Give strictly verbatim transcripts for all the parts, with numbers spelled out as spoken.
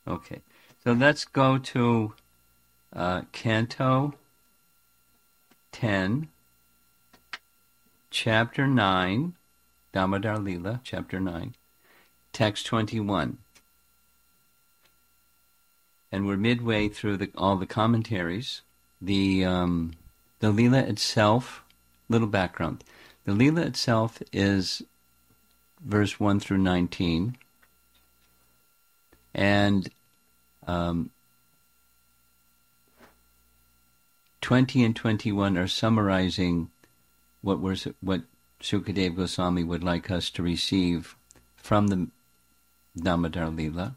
Okay. So let's go to uh, Canto ten, Chapter nine, Damodar Lila, Chapter nine, Text twenty-one. And we're midway through the, all the commentaries. The, um, the Lila itself, little background. The Lila itself is verse one through nineteen. And um, twenty and twenty-one are summarizing what we're, what Sukadeva Goswami would like us to receive from the Damodar Lila.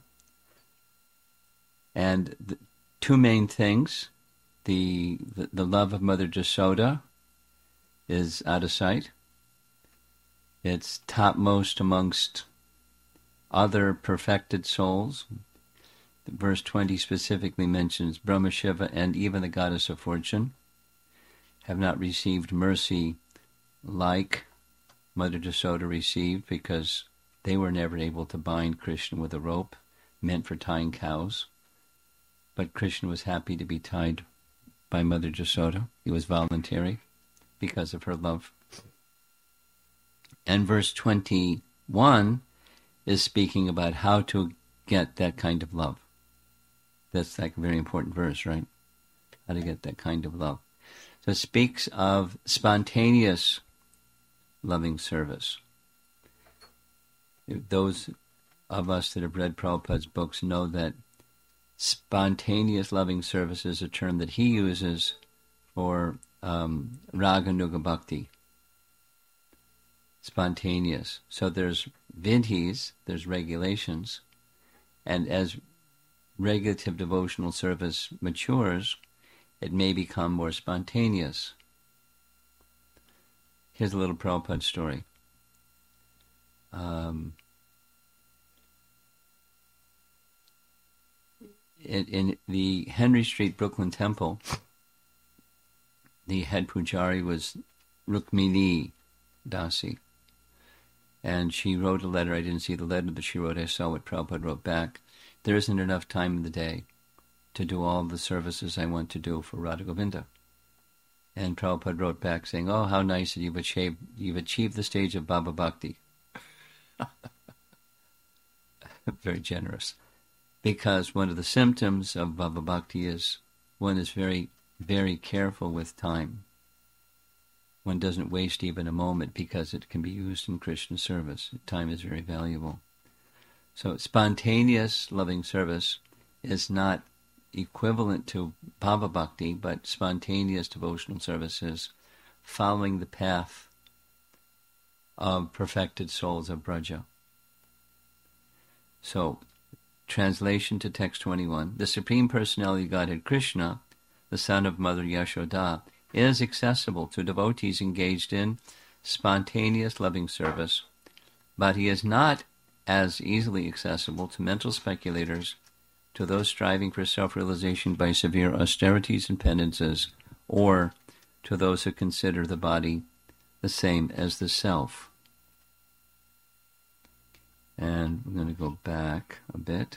And the two main things, the, the the love of Mother Jasoda is out of sight. It's topmost amongst other perfected souls. Verse twenty specifically mentions Brahma Shiva and even the goddess of fortune have not received mercy like Mother Jasoda received, because they were never able to bind Krishna with a rope meant for tying cows. But Krishna was happy to be tied by Mother Jasoda. It was voluntary because of her love. And verse twenty-one is speaking about how to get that kind of love. That's like a very important verse, right? How to get that kind of love. So it speaks of spontaneous loving service. Those of us that have read Prabhupada's books know that spontaneous loving service is a term that he uses for um, Raga Nuga Bhakti. Spontaneous. So there's vidhis, there's regulations, and as regulative devotional service matures, it may become more spontaneous. Here's a little Prabhupada story. Um, in, in the Henry Street Brooklyn Temple, the head pujari was Rukmini Dasi. And she wrote a letter. I didn't see the letter that she wrote. I saw what Prabhupada wrote back. There isn't enough time in the day to do all the services I want to do for Radha Govinda. And Prabhupada wrote back saying, oh, how nice that you've achieved, you've achieved the stage of Bhava Bhakti. Very generous. Because one of the symptoms of Bhava Bhakti is one is very, very careful with time. One doesn't waste even a moment because it can be used in Krishna service. Time is very valuable. So spontaneous loving service is not equivalent to Bhava Bhakti, but spontaneous devotional service is following the path of perfected souls of Braja. So, translation to text twenty-one. The Supreme Personality of Godhead Krishna, the son of Mother Yashoda, is accessible to devotees engaged in spontaneous loving service, but he is not as easily accessible to mental speculators, to those striving for self-realization by severe austerities and penances, or to those who consider the body the same as the self. And we're going to go back a bit.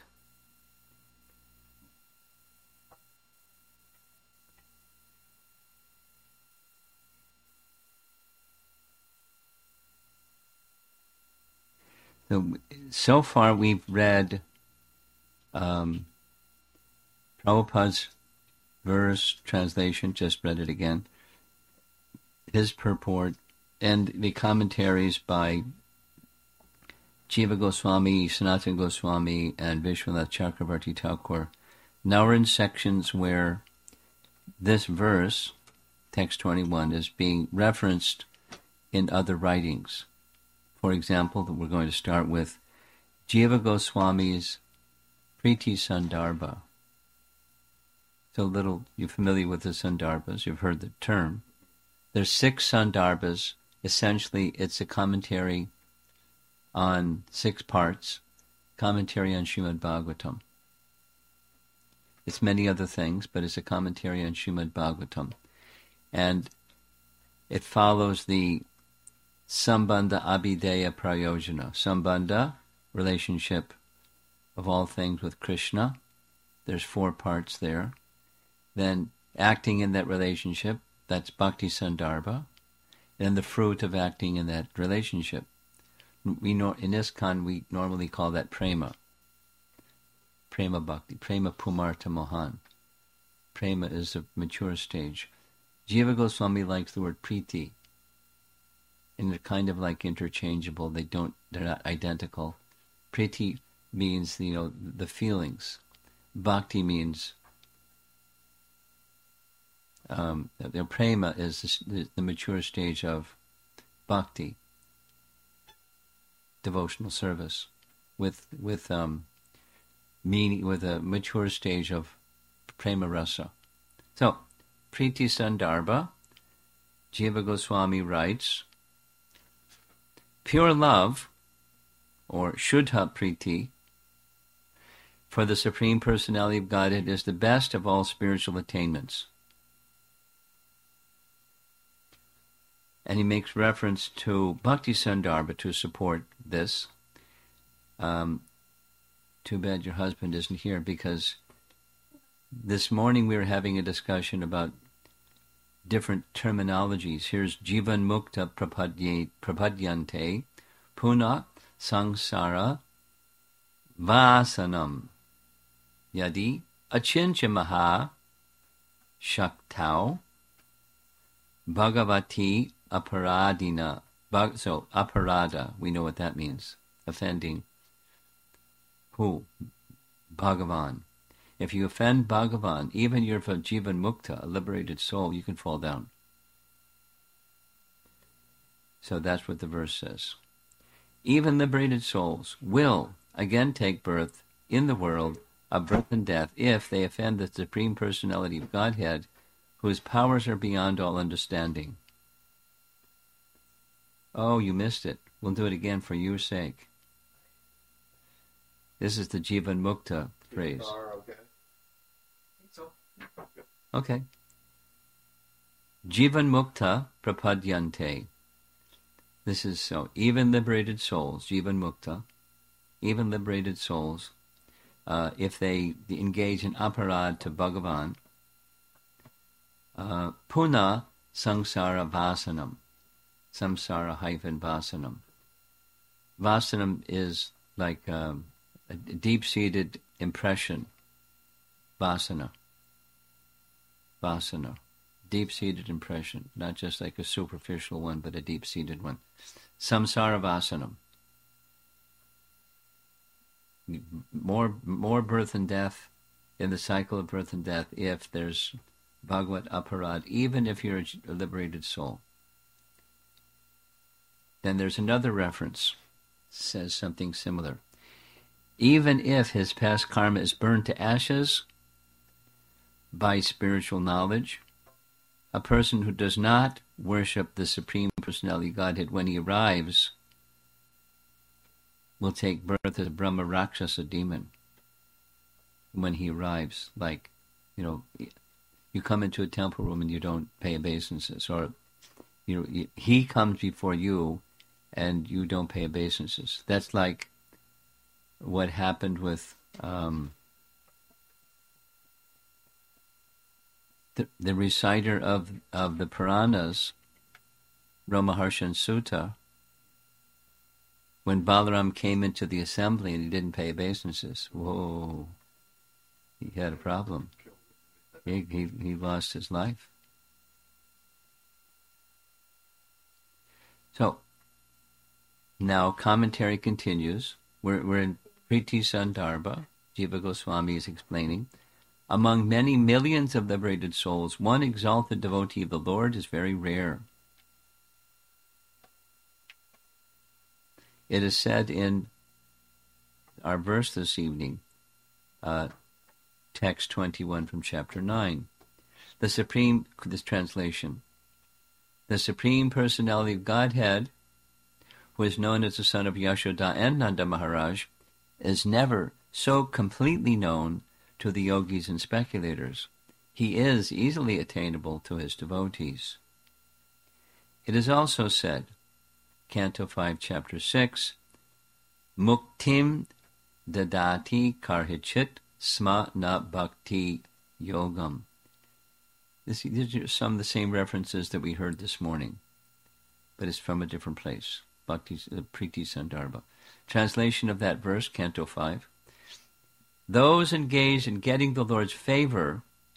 So, so far we've read um, Prabhupada's verse translation, just read it again, his purport, and the commentaries by Jiva Goswami, Sanatana Goswami, and Vishwanath Chakravarti Thakur. Now we're in sections where this verse, text twenty-one, is being referenced in other writings. For example, we're going to start with Jiva Goswami's Priti Sandarbha. So little, you're familiar with the Sandarbhas, you've heard the term. There's six Sandarbhas. Essentially, it's a commentary on six parts, commentary on Srimad Bhagavatam. It's many other things, but it's a commentary on Srimad Bhagavatam. And it follows the Sambandha Abhideya Prayojana. Sambandha, relationship of all things with Krishna. There's four parts there. Then acting in that relationship, that's bhakti sandarbha. And the fruit of acting in that relationship. We know in ISKCON we normally call that prema. Prema bhakti. Prema pumarta mohan. Prema is a mature stage. Jiva Goswami likes the word priti. And they're kind of like interchangeable. They don't, they're not identical. Priti means, you know, the feelings. Bhakti means, um, the prema is the, the mature stage of bhakti, devotional service, with with um, meaning, with a mature stage of prema rasa. So, Priti Sandarbha, Jiva Goswami writes, pure love, or Shuddha Priti, for the Supreme Personality of Godhead is the best of all spiritual attainments. And he makes reference to Bhakti Sandarbha to support this. Um, too bad your husband isn't here, because this morning we were having a discussion about different terminologies. Here's Jivan Mukta prapadye, Prapadyante Puna Sangsara Vasanam Yadi Achincha Maha Shaktau Bhagavati Aparadina. So, aparada, we know what that means. Offending. Who? Bhagavan. If you offend Bhagavan, even you're a Jivan Mukta, a liberated soul, you can fall down. So that's what the verse says. Even liberated souls will again take birth in the world of birth and death if they offend the Supreme Personality of Godhead, whose powers are beyond all understanding. Oh, you missed it. We'll do it again for your sake. This is the Jivan Mukta phrase. Okay. So. Okay. Jivan Mukta Prapadyante. This is so. Even liberated souls, Jivan Mukta, even liberated souls, uh, if they engage in aparad to Bhagavan, uh, Puna Sangsara Vasanam. Samsara hyphen Vasanam. Vasanam is like um, a deep-seated impression. Vasana. Vasana. Deep-seated impression. Not just like a superficial one, but a deep-seated one. Samsara Vasanam. More, more birth and death in the cycle of birth and death if there's Bhagavat Aparad, even if you're a liberated soul. Then there's another reference, says something similar. Even if his past karma is burned to ashes by spiritual knowledge, a person who does not worship the Supreme Personality of Godhead when he arrives will take birth as a Brahma Rakshasa demon when he arrives. Like, you know, you come into a temple room and you don't pay obeisances, or you know, he comes before you and you don't pay obeisances. That's like what happened with um, the, the reciter of, of the Puranas, Ramaharshan Sutta, when Balaram came into the assembly and he didn't pay obeisances. Whoa, he had a problem. He, he, he lost his life. So, now commentary continues. We're, we're in Priti Sandarbha. Jiva Goswami is explaining. Among many millions of liberated souls, one exalted devotee of the Lord is very rare. It is said in our verse this evening, uh, text twenty-one from chapter nine, the Supreme, this translation, the Supreme Personality of Godhead, who is known as the son of Yashoda and Nanda Maharaj, is never so completely known to the yogis and speculators. He is easily attainable to his devotees. It is also said, Canto five, Chapter six, Muktim dadati karhichit Sma na bhakti yogam. This, these are some of the same references that we heard this morning, but it's from a different place. Bhakti, uh, Priti Sandarbha. Translation of that verse, Canto five. Those engaged in getting the Lord's favor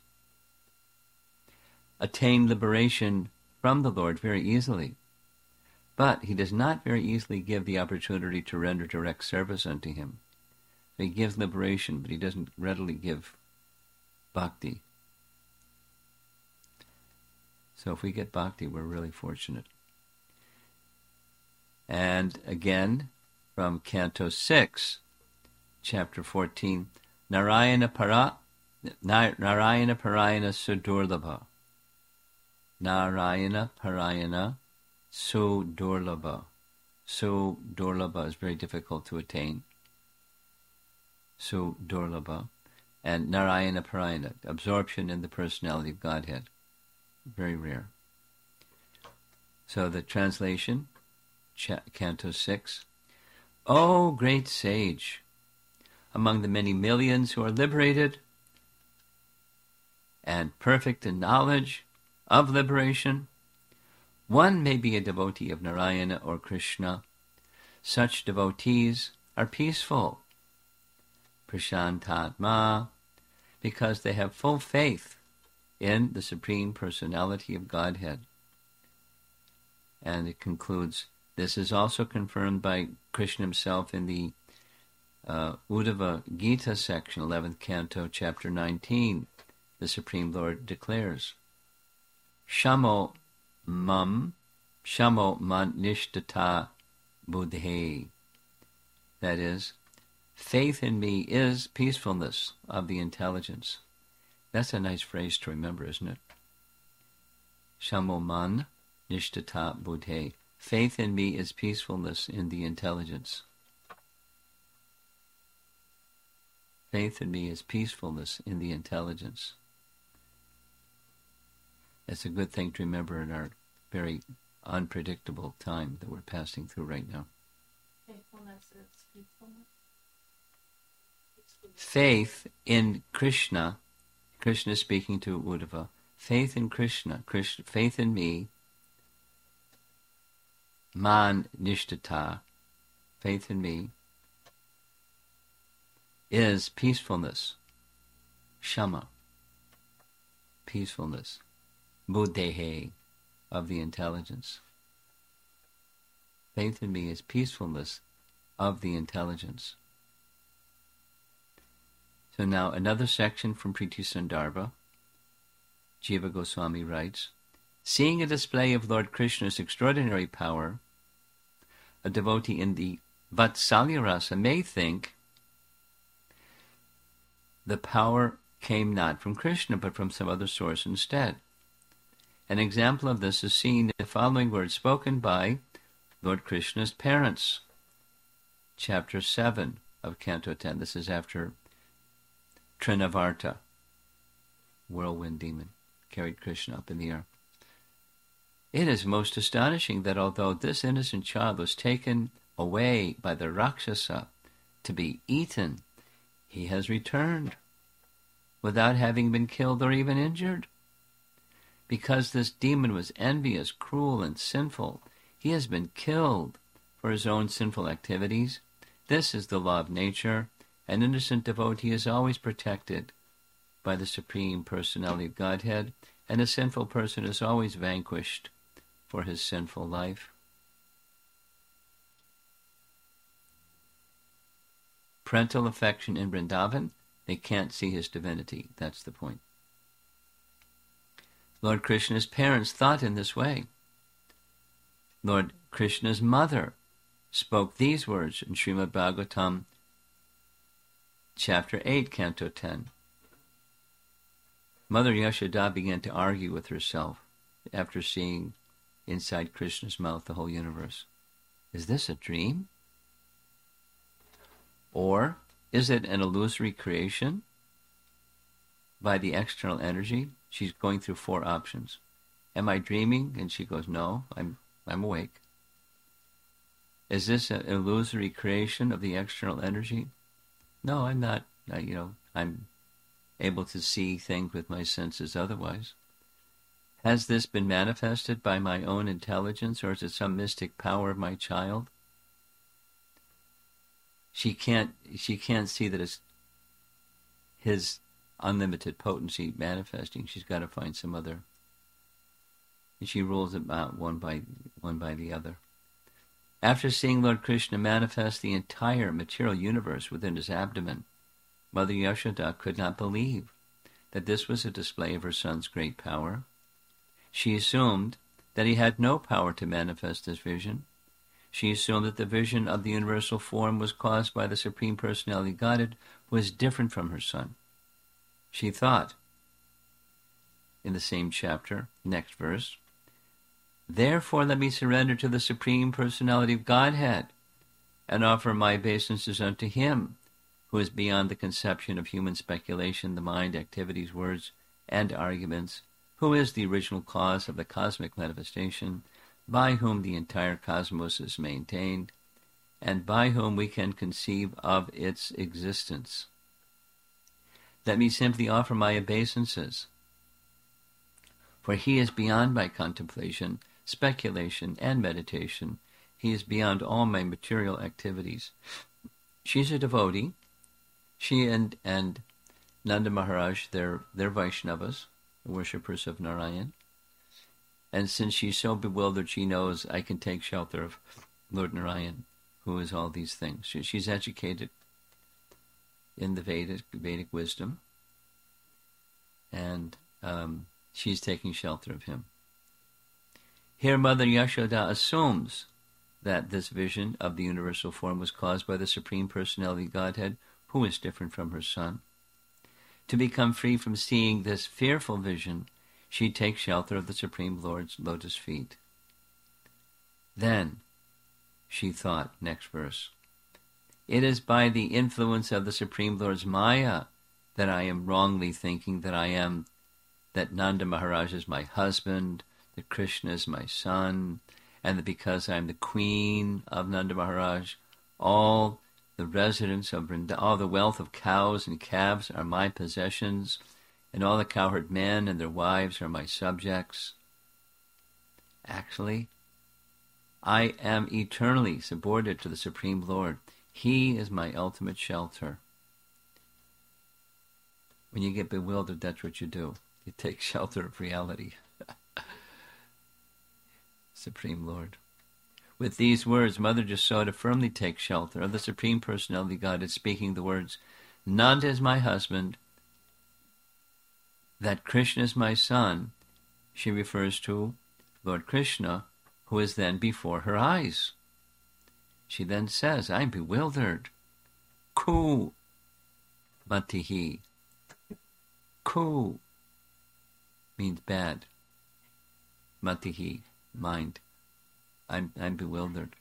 attain liberation from the Lord very easily. But he does not very easily give the opportunity to render direct service unto him. He gives liberation, but he doesn't readily give bhakti. So if we get bhakti, we're really fortunate. And again, from Canto six, Chapter fourteen, Narayana Para, Narayana Parayana Sudurlabha. Narayana Parayana Sudurlabha. Sudurlabha is very difficult to attain. Sudurlabha. And Narayana Parayana, absorption in the personality of Godhead. Very rare. So the translation, Canto six. O great sage, among the many millions who are liberated and perfect in knowledge of liberation, one may be a devotee of Narayana or Krishna. Such devotees are peaceful, prashantatma, because they have full faith in the Supreme Personality of Godhead. And it concludes, this is also confirmed by Krishna himself in the uh, Uddhava Gita section, eleventh canto, chapter nineteen. The Supreme Lord declares, Shamo mam, shamo man nishtata buddhe. That is, faith in me is peacefulness of the intelligence. That's a nice phrase to remember, isn't it? Shamo man nishtata buddhe. Faith in me is peacefulness in the intelligence. Faith in me is peacefulness in the intelligence. That's a good thing to remember in our very unpredictable time that we're passing through right now. Faithfulness is peacefulness. Faith in Krishna, Krishna is speaking to Uddhava, faith in Krishna, Krishna, faith in me, man nishtata, faith in me, is peacefulness, shama, peacefulness, buddhehe, of the intelligence. Faith in me is peacefulness of the intelligence. So now another section from Priti Sandarbha. Jiva Goswami writes, seeing a display of Lord Krishna's extraordinary power, a devotee in the Vatsalya Rasa may think the power came not from Krishna but from some other source instead. An example of this is seen in the following words spoken by Lord Krishna's parents. Chapter seven of Canto ten. This is after Trinavarta, whirlwind demon, carried Krishna up in the air. It is most astonishing that although this innocent child was taken away by the Rakshasa to be eaten, he has returned without having been killed or even injured. Because this demon was envious, cruel, and sinful, he has been killed for his own sinful activities. This is the law of nature. An innocent devotee is always protected by the Supreme Personality of Godhead, and a sinful person is always vanquished for his sinful life. Parental affection in Vrindavan, they can't see his divinity. That's the point. Lord Krishna's parents thought in this way. Lord Krishna's mother spoke these words in Srimad Bhagavatam, chapter eight, canto ten. Mother Yashoda began to argue with herself after seeing inside Krishna's mouth the whole universe. Is this a dream? Or is it an illusory creation by the external energy? She's going through four options. Am I dreaming? And she goes, no, I'm I'm awake. Is this an illusory creation of the external energy? No, I'm not. I, you know, I'm able to see things with my senses otherwise. Has this been manifested by my own intelligence, or is it some mystic power of my child? She can't, she can't see that it's his unlimited potency manifesting. She's got to find some other. And she rules them out one by one by the other. After seeing Lord Krishna manifest the entire material universe within his abdomen, Mother Yashoda could not believe that this was a display of her son's great power. She assumed that he had no power to manifest this vision. She assumed that the vision of the universal form was caused by the Supreme Personality of Godhead was different from her son. She thought, in the same chapter, next verse, "Therefore let me surrender to the Supreme Personality of Godhead and offer my obeisances unto him, who is beyond the conception of human speculation, the mind, activities, words, and arguments, who is the original cause of the cosmic manifestation, by whom the entire cosmos is maintained, and by whom we can conceive of its existence. Let me simply offer my obeisances, for he is beyond my contemplation, speculation, and meditation. He is beyond all my material activities." She's a devotee. She and, and Nanda Maharaj, they're, they're Vaishnavas, worshippers of Narayan. And since she's so bewildered, she knows I can take shelter of Lord Narayan, who is all these things. She, she's educated in the Vedic, Vedic wisdom, and um, she's taking shelter of him. Here Mother Yashoda assumes that this vision of the universal form was caused by the Supreme Personality of Godhead, who is different from her son. To become free from seeing this fearful vision, she takes shelter of the Supreme Lord's lotus feet. Then she thought, next verse, "It is by the influence of the Supreme Lord's Maya that I am wrongly thinking that I am, that Nanda Maharaj is my husband, that Krishna is my son, and that because I am the queen of Nanda Maharaj, all the residents of Vrindavan, all the wealth of cows and calves are my possessions, and all the cowherd men and their wives are my subjects. Actually, I am eternally subordinate to the Supreme Lord. He is my ultimate shelter." When you get bewildered, that's what you do. You take shelter of reality. Supreme Lord. With these words, Mother Yashoda firmly takes shelter of the Supreme Personality of Godhead, speaking the words, "Nanda is my husband, that Krishna is my son." She refers to Lord Krishna, who is then before her eyes. She then says, "I'm bewildered. Ku matihi." Ku means bad. Matihi, mind. I'm I'm bewildered.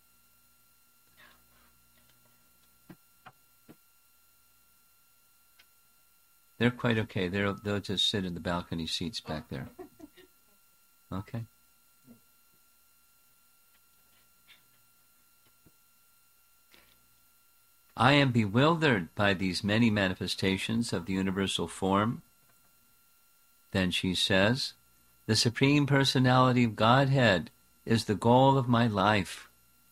They're quite okay. They'll they'll just sit in the balcony seats back there. Okay. "I am bewildered by these many manifestations of the universal form." Then she says, "The Supreme Personality of Godhead is the goal of my life."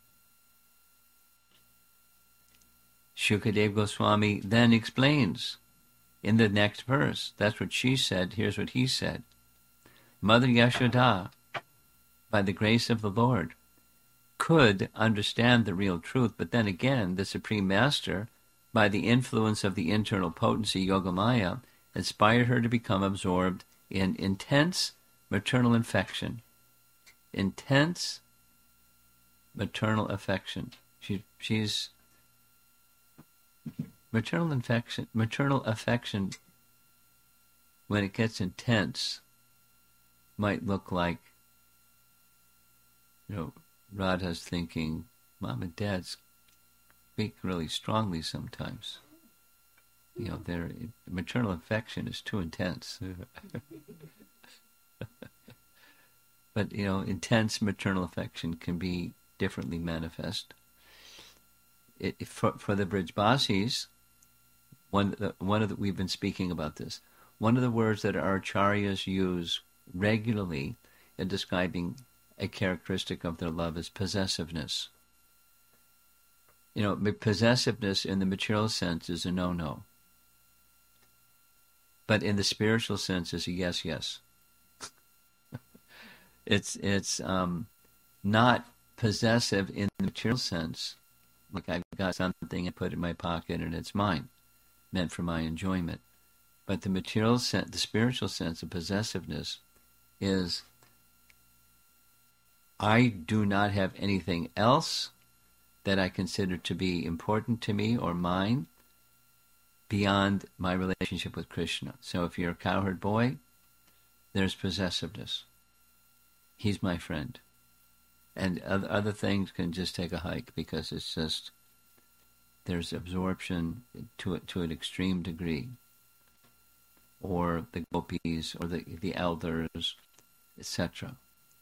Shukadeva Goswami then explains in the next verse. That's what she said. Here's what he said. Mother Yashoda, by the grace of the Lord, could understand the real truth, but then again, the Supreme Master, by the influence of the internal potency, Yogamaya, inspired her to become absorbed in intense maternal affection. Intense maternal affection. She, she's maternal affection. Maternal affection, when it gets intense, might look like, you know, Radha's thinking, Mom and Dad speak really strongly sometimes. You know, their maternal affection is too intense. But, you know, intense maternal affection can be differently manifest. It, for, for the Brijbasis, one of the, one of the, we've been speaking about this. One of the words that our acharyas use regularly in describing a characteristic of their love is possessiveness. You know, possessiveness in the material sense is a no-no. But in the spiritual sense is a yes, yes. it's it's um, not possessive in the material sense, like I've got something and put it in my pocket and it's mine, meant for my enjoyment. But the material sense, the spiritual sense of possessiveness is, I do not have anything else that I consider to be important to me or mine beyond my relationship with Krishna. So if you're a cowherd boy, there's possessiveness. He's my friend. And other, other things can just take a hike because it's just, there's absorption to to an extreme degree. Or the gopis, or the, the elders, et cetera.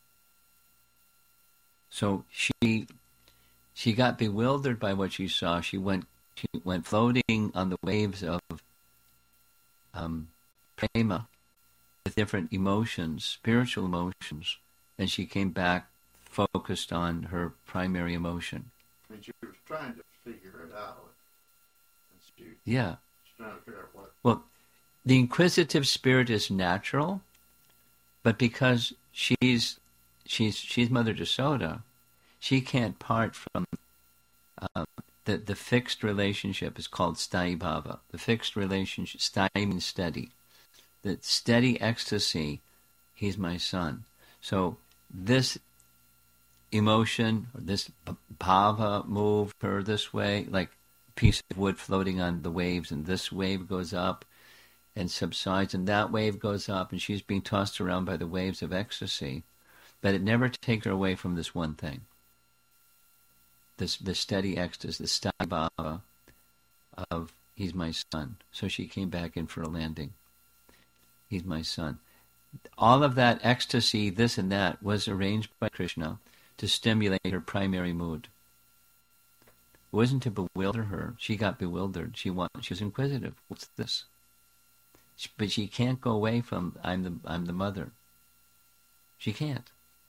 So she she got bewildered by what she saw. She went she went floating on the waves of um, prema with different emotions, spiritual emotions, and she came back focused on her primary emotion. I mean, she was trying to figure it out. And she, yeah. She's trying to figure out what. Well, the inquisitive spirit is natural, but because she's she's she's Mother Jasoda, she can't part from uh, the the fixed relationship is called sthayi bhava. The fixed relationship, sthayi means steady. The steady ecstasy, he's my son. So this emotion, or this bhava moved her this way, like a piece of wood floating on the waves, and this wave goes up and subsides, and that wave goes up, and she's being tossed around by the waves of ecstasy, but it never takes her away from this one thing. This the steady ecstasy, the sthayi bhava of he's my son. So she came back in for a landing. He's my son. All of that ecstasy, this and that, was arranged by Krishna to stimulate her primary mood. It wasn't to bewilder her. She got bewildered. She want, she was inquisitive. What's this? But she can't go away from I'm the I'm the mother. She can't.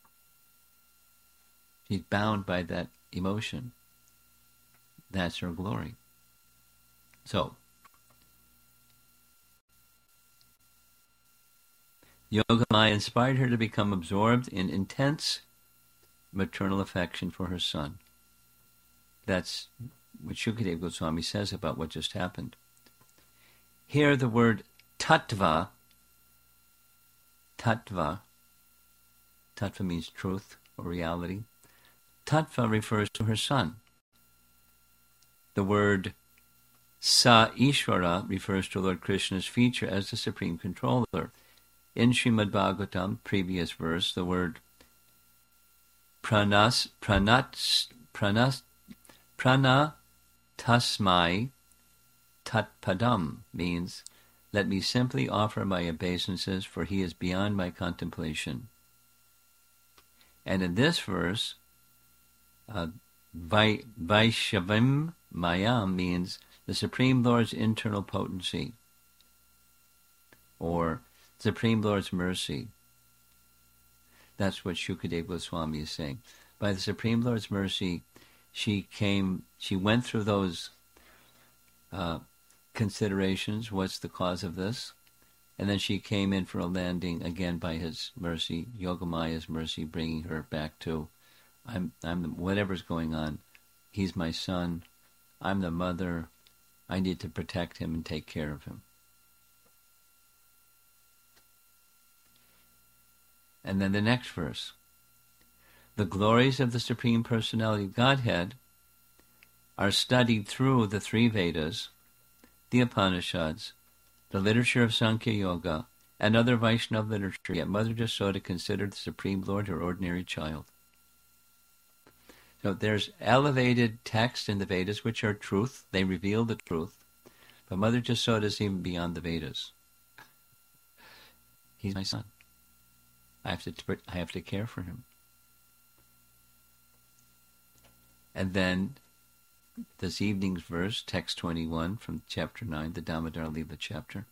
She's bound by that emotion. That's her glory. So, Yogamaya inspired her to become absorbed in intense maternal affection for her son. That's what Shukadeva Goswami says about what just happened. Here the word tattva, tattva, tattva means truth or reality. Tattva refers to her son. The word Sa Ishvara refers to Lord Krishna's feature as the Supreme Controller. In Srimad Bhagavatam, previous verse, the word pranas, pranat, pranas, prana tasmai tatpadam means, let me simply offer my obeisances, for he is beyond my contemplation. And in this verse, uh, vai, Vaishavim Mayam means the Supreme Lord's internal potency, or Supreme Lord's mercy. That's what Shukadeva Goswami is saying. By the Supreme Lord's mercy, she came, she went through those uh, considerations. What's the cause of this? And then she came in for a landing again by his mercy, Yogamaya's mercy, bringing her back to, I'm, I'm the, whatever's going on. He's my son. I'm the mother. I need to protect him and take care of him. And then the next verse. The glories of the Supreme Personality of Godhead are studied through the three Vedas, the Upanishads, the literature of Sankhya Yoga, and other Vaishnava literature, yet Mother Jasoda considered the Supreme Lord her ordinary child. So there's elevated texts in the Vedas which are truth. They reveal the truth. But Mother Jasoda is even beyond the Vedas. He's my son. I have to I have to care for him. And then this evening's verse, text twenty-one from chapter nine, the Damodar Lila chapter.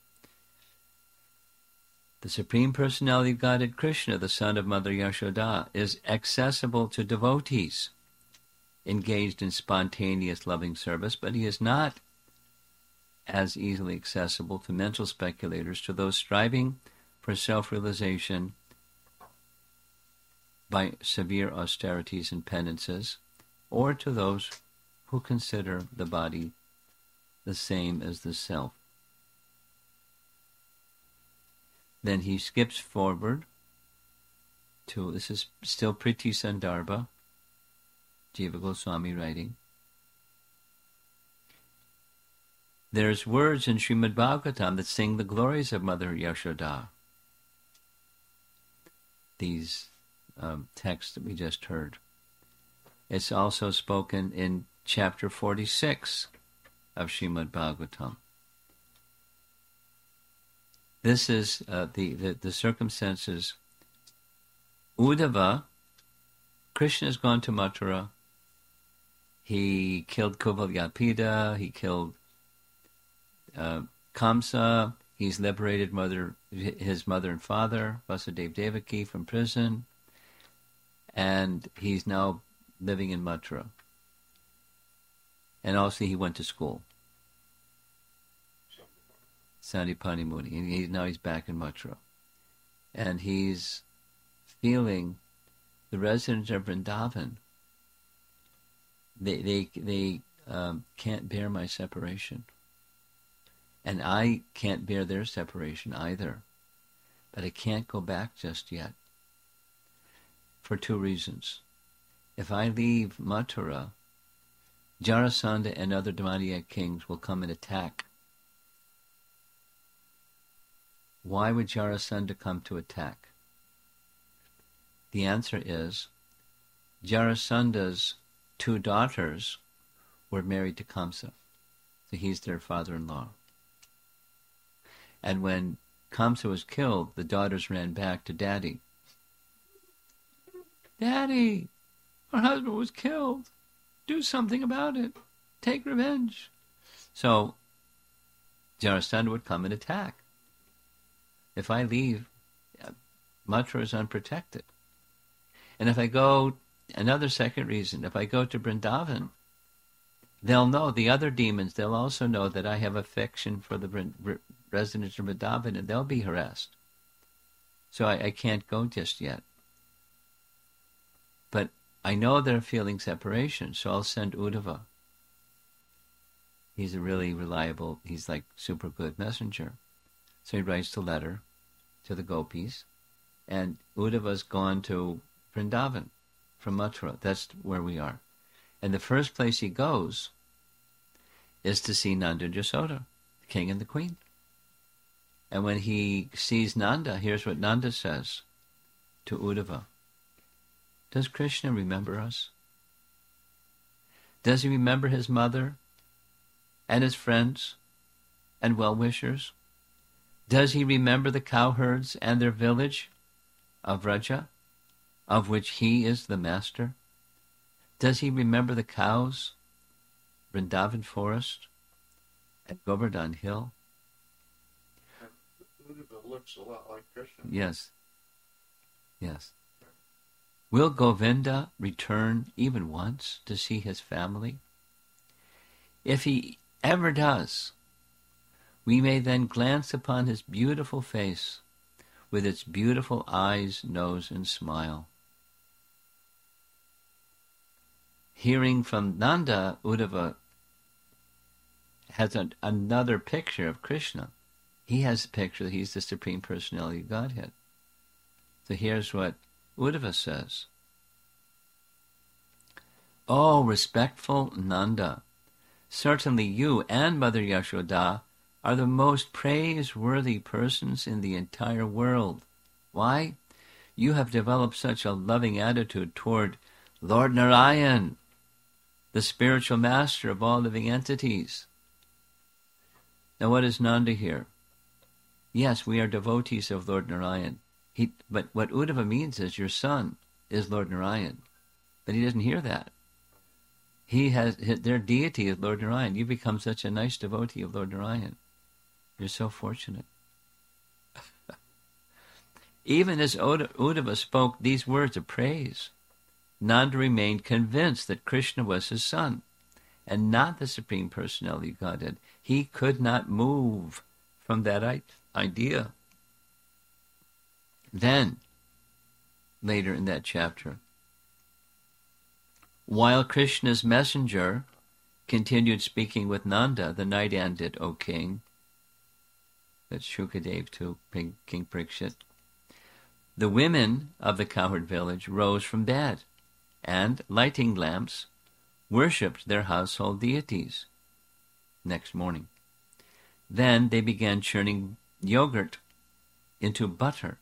The Supreme Personality of Godhead, Krishna, the son of Mother Yashoda, is accessible to devotees engaged in spontaneous loving service, but he is not as easily accessible to mental speculators, to those striving for self-realization by severe austerities and penances, or to those who consider the body the same as the self. Then he skips forward to, this is still Priti Sandarbha, Jiva Goswami writing. There's words in Srimad Bhagavatam that sing the glories of Mother Yashoda. These um, texts that we just heard. It's also spoken in chapter forty-six of Srimad Bhagavatam. This is uh, the, the, the circumstances. Uddhava, Krishna has gone to Mathura. He killed Kuvalyapida. He killed uh, Kamsa. He's liberated mother, his mother and father, Vasudeva Devaki, from prison. And he's now living in Mathura. And also he went to school. Sandipani Muni. And he, now he's back in Mathura. And he's feeling the residents of Vrindavan, they they, they um, can't bear my separation. And I can't bear their separation either. But I can't go back just yet. For two reasons. If I leave Mathura, Jarasandha and other demoniac kings will come and attack. Why would Jarasandha come to attack? The answer is, Jarasandha's two daughters were married to Kamsa. So he's their father-in-law. And when Kamsa was killed, the daughters ran back to Daddy. Daddy, our husband was killed. Do something about it. Take revenge. So Jarasandha would come and attack. If I leave, Mathura is unprotected. And if I go, another second reason, if I go to Vrindavan, they'll know, the other demons, they'll also know that I have affection for the residents of Vrindavan, and they'll be harassed. So I, I can't go just yet. But I know they're feeling separation, so I'll send Uddhava. He's a really reliable, he's like super good messenger. So he writes the letter to the gopis, and Uddhava's gone to Vrindavan from Mathura. That's where we are. And the first place he goes is to see Nanda and Yasoda, the king and the queen. And when he sees Nanda, here's what Nanda says to Uddhava. Does Krishna remember us? Does he remember his mother and his friends and well-wishers? Does he remember the cowherds and their village of Vraja, of which he is the master? Does he remember the cows, Vrindavan forest, and Govardhan hill? Uddhava looks a lot like Krishna. Yes. Yes. Will Govinda return even once to see his family? If he ever does, we may then glance upon his beautiful face with its beautiful eyes, nose, and smile. Hearing from Nanda, Uddhava has an, another picture of Krishna. He has a picture that he's the Supreme Personality of Godhead. So here's what Uddhava says. Oh, respectful Nanda, certainly you and Mother Yashoda are the most praiseworthy persons in the entire world. Why? You have developed such a loving attitude toward Lord Narayan, the spiritual master of all living entities. Now what is Nanda here? Yes, we are devotees of Lord Narayan. He, but what Uddhava means is your son is Lord Narayan. But he doesn't hear that. he has their deity is Lord Narayan. You become such a nice devotee of Lord Narayan. You're so fortunate. Even as Uddhava spoke these words of praise, Nanda remained convinced that Krishna was his son, and not the Supreme Personality of Godhead. He could not move from that idea. Then, later in that chapter, while Krishna's messenger continued speaking with Nanda, the night ended, O king. That's Shukadev to King Parikshit. The women of the cowherd village rose from bed and, lighting lamps, worshipped their household deities. Next morning. Then they began churning yogurt into butter.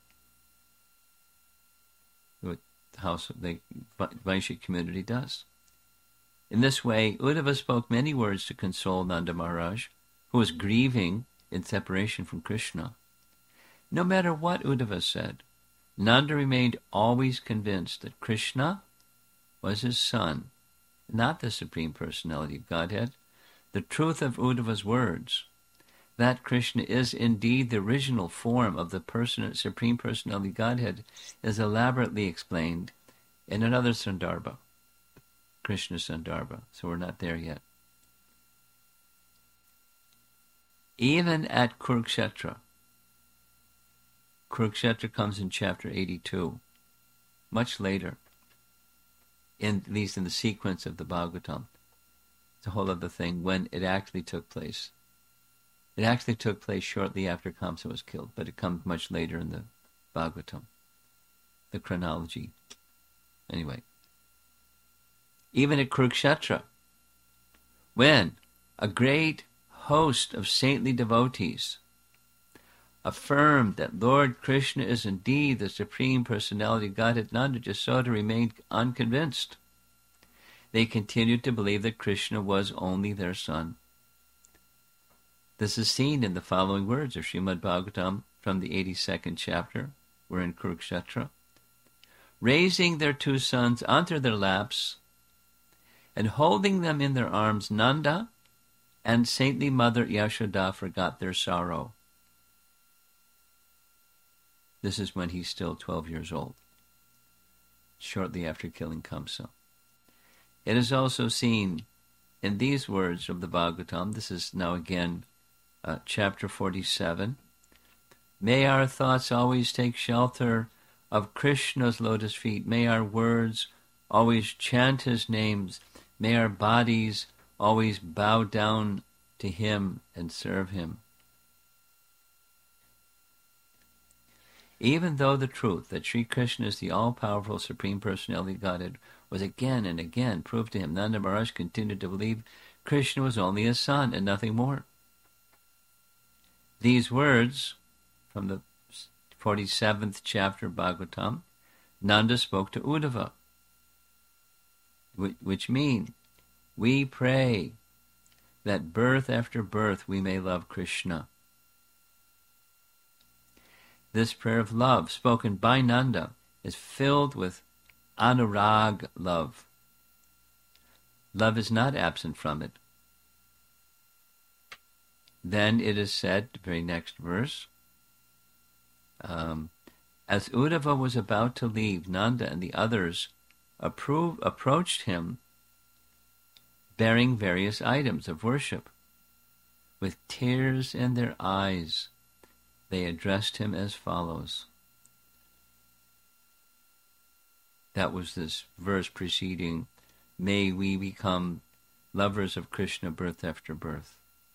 What the house the Vaishya community does. In this way, Uddhava spoke many words to console Nanda Maharaj, who was grieving in separation from Krishna. No matter what Uddhava said, Nanda remained always convinced that Krishna was his son, not the Supreme Personality of Godhead. The truth of Uddhava's words, that Krishna is indeed the original form of the person, Supreme Personality of Godhead, is elaborately explained in another Sandarbha, Krishna Sandarbha, so we're not there yet. Even at Kurukshetra, Kurukshetra comes in chapter eighty-two, much later, in, at least in the sequence of the Bhagavatam. It's a whole other thing when it actually took place. It actually took place shortly after Kamsa was killed, but it comes much later in the Bhagavatam, the chronology. Anyway, even at Kurukshetra, when a great host of saintly devotees affirmed that Lord Krishna is indeed the Supreme Personality of Godhead, Nanda Jasoda remained unconvinced. They continued to believe that Krishna was only their son. This is seen in the following words of Srimad Bhagavatam from the eighty-second chapter. We're in Kurukshetra. Raising their two sons onto their laps and holding them in their arms, Nanda and saintly mother Yashoda forgot their sorrow. This is when he's still twelve years old, shortly after killing Kamsa. It is also seen in these words of the Bhagavatam. This is now again uh, chapter forty-seven. May our thoughts always take shelter of Krishna's lotus feet. May our words always chant his names. May our bodies always bow down to him and serve him. Even though the truth that Sri Krishna is the all-powerful Supreme Personality of Godhead was again and again proved to him, Nanda Maharaj continued to believe Krishna was only his son and nothing more. These words from the forty-seventh chapter of Bhagavatam, Nanda spoke to Uddhava, which mean, we pray that birth after birth we may love Krishna. This prayer of love spoken by Nanda is filled with anurag love. Love is not absent from it. Then it is said, the very next verse, um, as Uddhava was about to leave, Nanda and the others approve, approached him bearing various items of worship. With tears in their eyes, they addressed him as follows. That was this verse preceding, may we become lovers of Krishna birth after birth.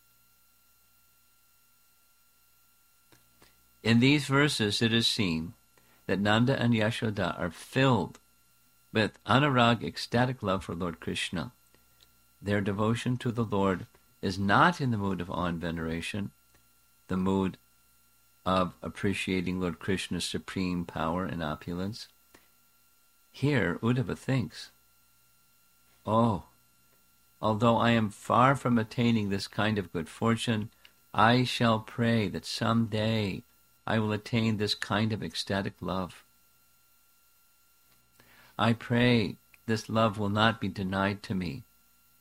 In these verses it is seen that Nanda and Yashoda are filled with anurag, ecstatic love for Lord Krishna. Their devotion to the Lord is not in the mood of awe and veneration, the mood of appreciating Lord Krishna's supreme power and opulence. Here, Uddhava thinks, oh, although I am far from attaining this kind of good fortune, I shall pray that someday I will attain this kind of ecstatic love. I pray this love will not be denied to me.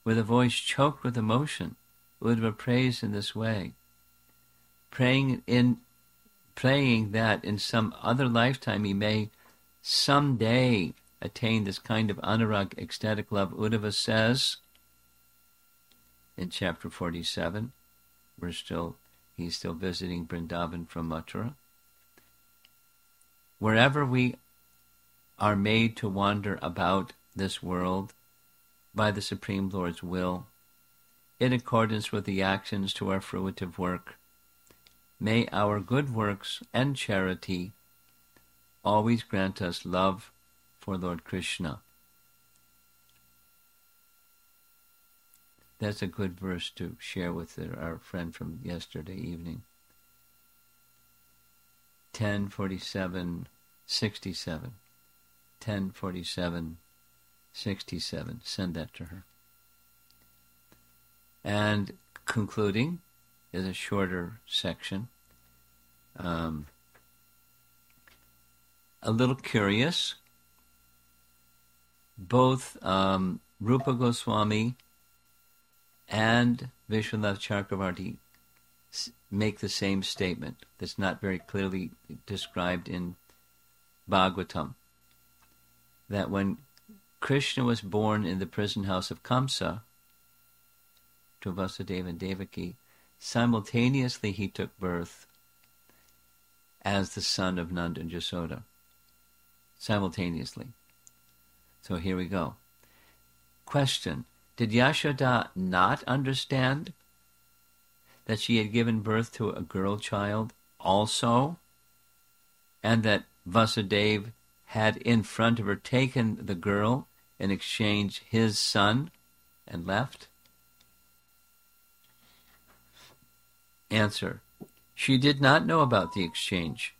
with a voice choked with emotion, Uddhava prays in this way, praying in praying that in some other lifetime he may someday attain this kind of anurag, ecstatic love. Uddhava says in chapter forty-seven, we're still he's still visiting Vrindavan from Mathura. Wherever we are made to wander about this world by the Supreme Lord's will, in accordance with the actions to our fruitive work, may our good works and charity always grant us love for Lord Krishna. That's a good verse to share with our friend from yesterday evening. ten forty-seven sixty-seven. ten forty-seven sixty-seven. Send that to her. And concluding is a shorter section. Um, a little curious. Both um, Rupa Goswami and Vishwanath Chakravarti make the same statement that's not very clearly described in Bhagavatam, that when Krishna was born in the prison house of Kamsa to Vasudeva and Devaki, simultaneously he took birth as the son of Nanda and Yasoda. Simultaneously. So here we go. Question: did Yashoda not understand that she had given birth to a girl child also, and that Vasudeva had in front of her taken the girl in exchange his son and left? Answer: she did not know about the exchange.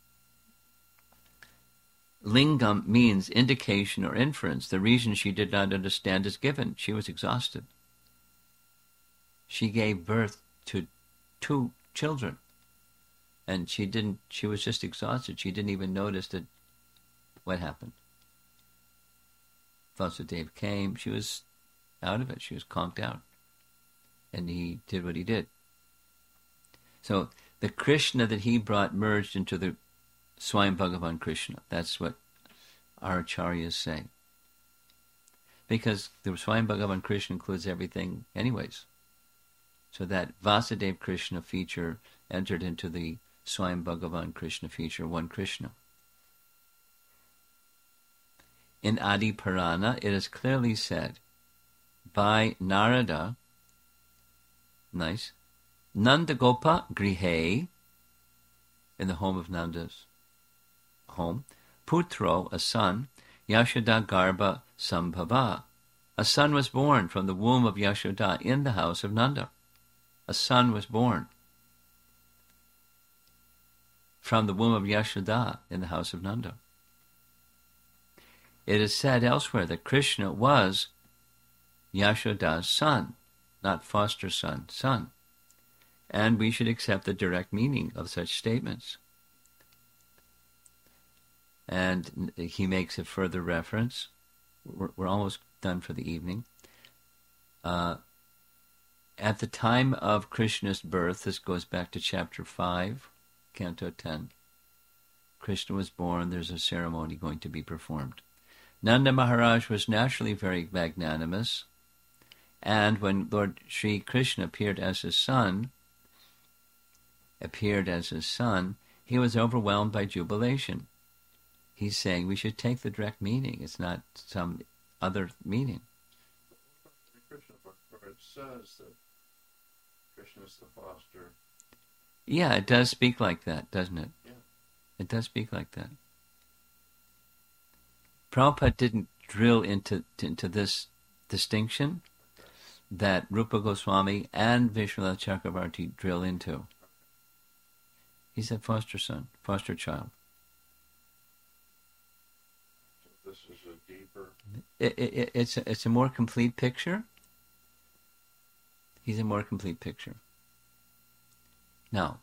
Lingam means indication or inference. The reason she did not understand is given. She was exhausted. She gave birth to two children, and she didn't. She was just exhausted. She didn't even notice that what happened. Vasudeva came. She was out of it. She was conked out, and he did what he did. So the Krishna that he brought merged into the Swayam Bhagavan Krishna. That's what our acharyas say. Because the Swayam Bhagavan Krishna includes everything anyways. So that Vasudeva Krishna feature entered into the Swayam Bhagavan Krishna feature, one Krishna. In Adi Purana, it is clearly said by Narada, nice, Nanda Gopa Grihe, in the home of Nanda's home, Putro, a son, Yashoda Garbha Sambhava. A son was born from the womb of Yashoda in the house of Nanda. A son was born from the womb of Yashoda in the house of Nanda. It is said elsewhere that Krishna was Yashoda's son, not foster son, son. And we should accept the direct meaning of such statements. And he makes a further reference. We're, we're almost done for the evening. Uh, at the time of Krishna's birth, this goes back to chapter five, canto ten. Krishna was born, there's a ceremony going to be performed. Nanda Maharaj was naturally very magnanimous, and when Lord Sri Krishna appeared as his son, appeared as his son, he was overwhelmed by jubilation. He's saying we should take the direct meaning. It's not some other meaning. The Krishna book where it says that Krishna is the foster. Yeah, it does speak like that, doesn't it? Yeah. It does speak like that. Prabhupada didn't drill into into this distinction that Rupa Goswami and Vishwanath Chakravarti drill into. He's a foster son, foster child. So this is a deeper. It, it, it's a, it's a more complete picture. He's a more complete picture. Now,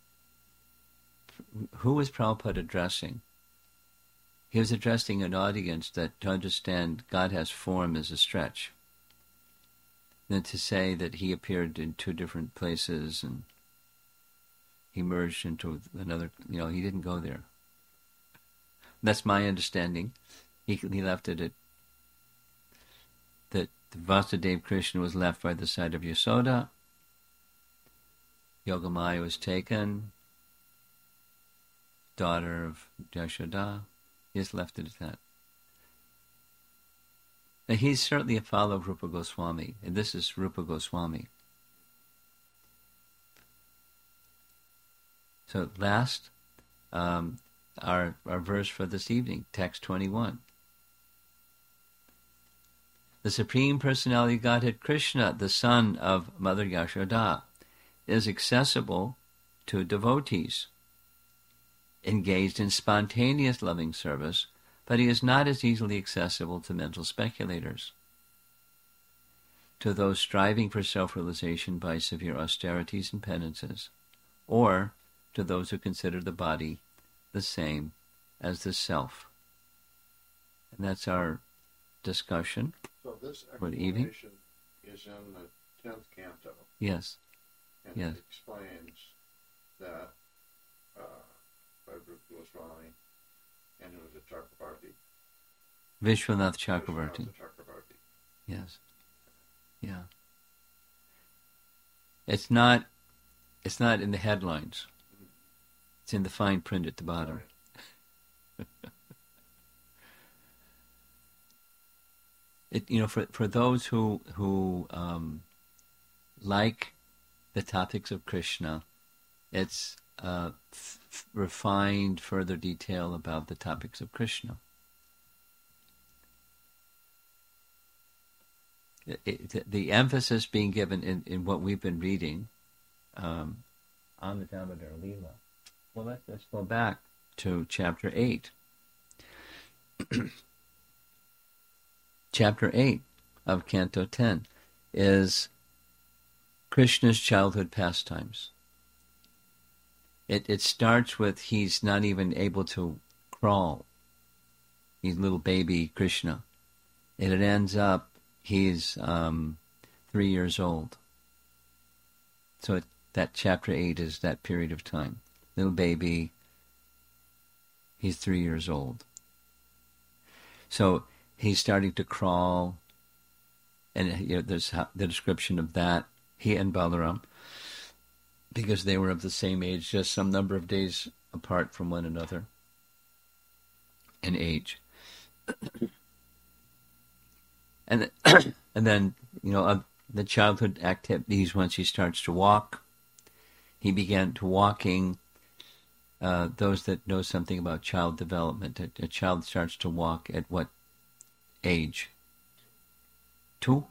who was Prabhupada addressing? He was addressing an audience that to understand God has form is a stretch. than to say that he appeared in two different places and he merged into another. You know, he didn't go there. That's my understanding. He he left it at that Vasudeva Krishna was left by the side of Yasoda. Yogamaya was taken, daughter of Yashoda. He just left it at that. Now, he's certainly a follower of Rupa Goswami, and this is Rupa Goswami. So last, um, our our verse for this evening, text twenty-one. The Supreme Personality of Godhead Krishna, the son of Mother Yashoda, is accessible to devotees engaged in spontaneous loving service, but he is not as easily accessible to mental speculators, to those striving for self-realization by severe austerities and penances, or to those who consider the body the same as the self. And that's our discussion. So this For the evening? explanation is in the tenth canto, Yes. and Yes. it explains that uh, by Rupa Goswami, and it was a Chakravarti. Vishwanath Chakravarti. Vishwanath Chakravarti. Yes. Yeah. It's not it's not in the headlines. It's in the fine print at the bottom. Right. It you know for for those who who um, like the topics of Krishna, it's uh, f- f- refined further detail about the topics of Krishna. It, it, the emphasis being given in, in what we've been reading um, on the Damodar Leela. Well, let's, let's go back to chapter eight. Chapter eight of Canto ten is Krishna's childhood pastimes. It it starts with he's not even able to crawl. He's little baby Krishna. And it ends up he's um, three years old. So it, that chapter eight is that period of time. Little baby, he's three years old. So he's starting to crawl, and you know, there's the description of that, he and Balaram, because they were of the same age, just some number of days apart from one another in age. And then, and then you know, of the childhood activities, once he starts to walk, he began to walking. Uh, those that know something about child development, a, a child starts to walk at what age? Two?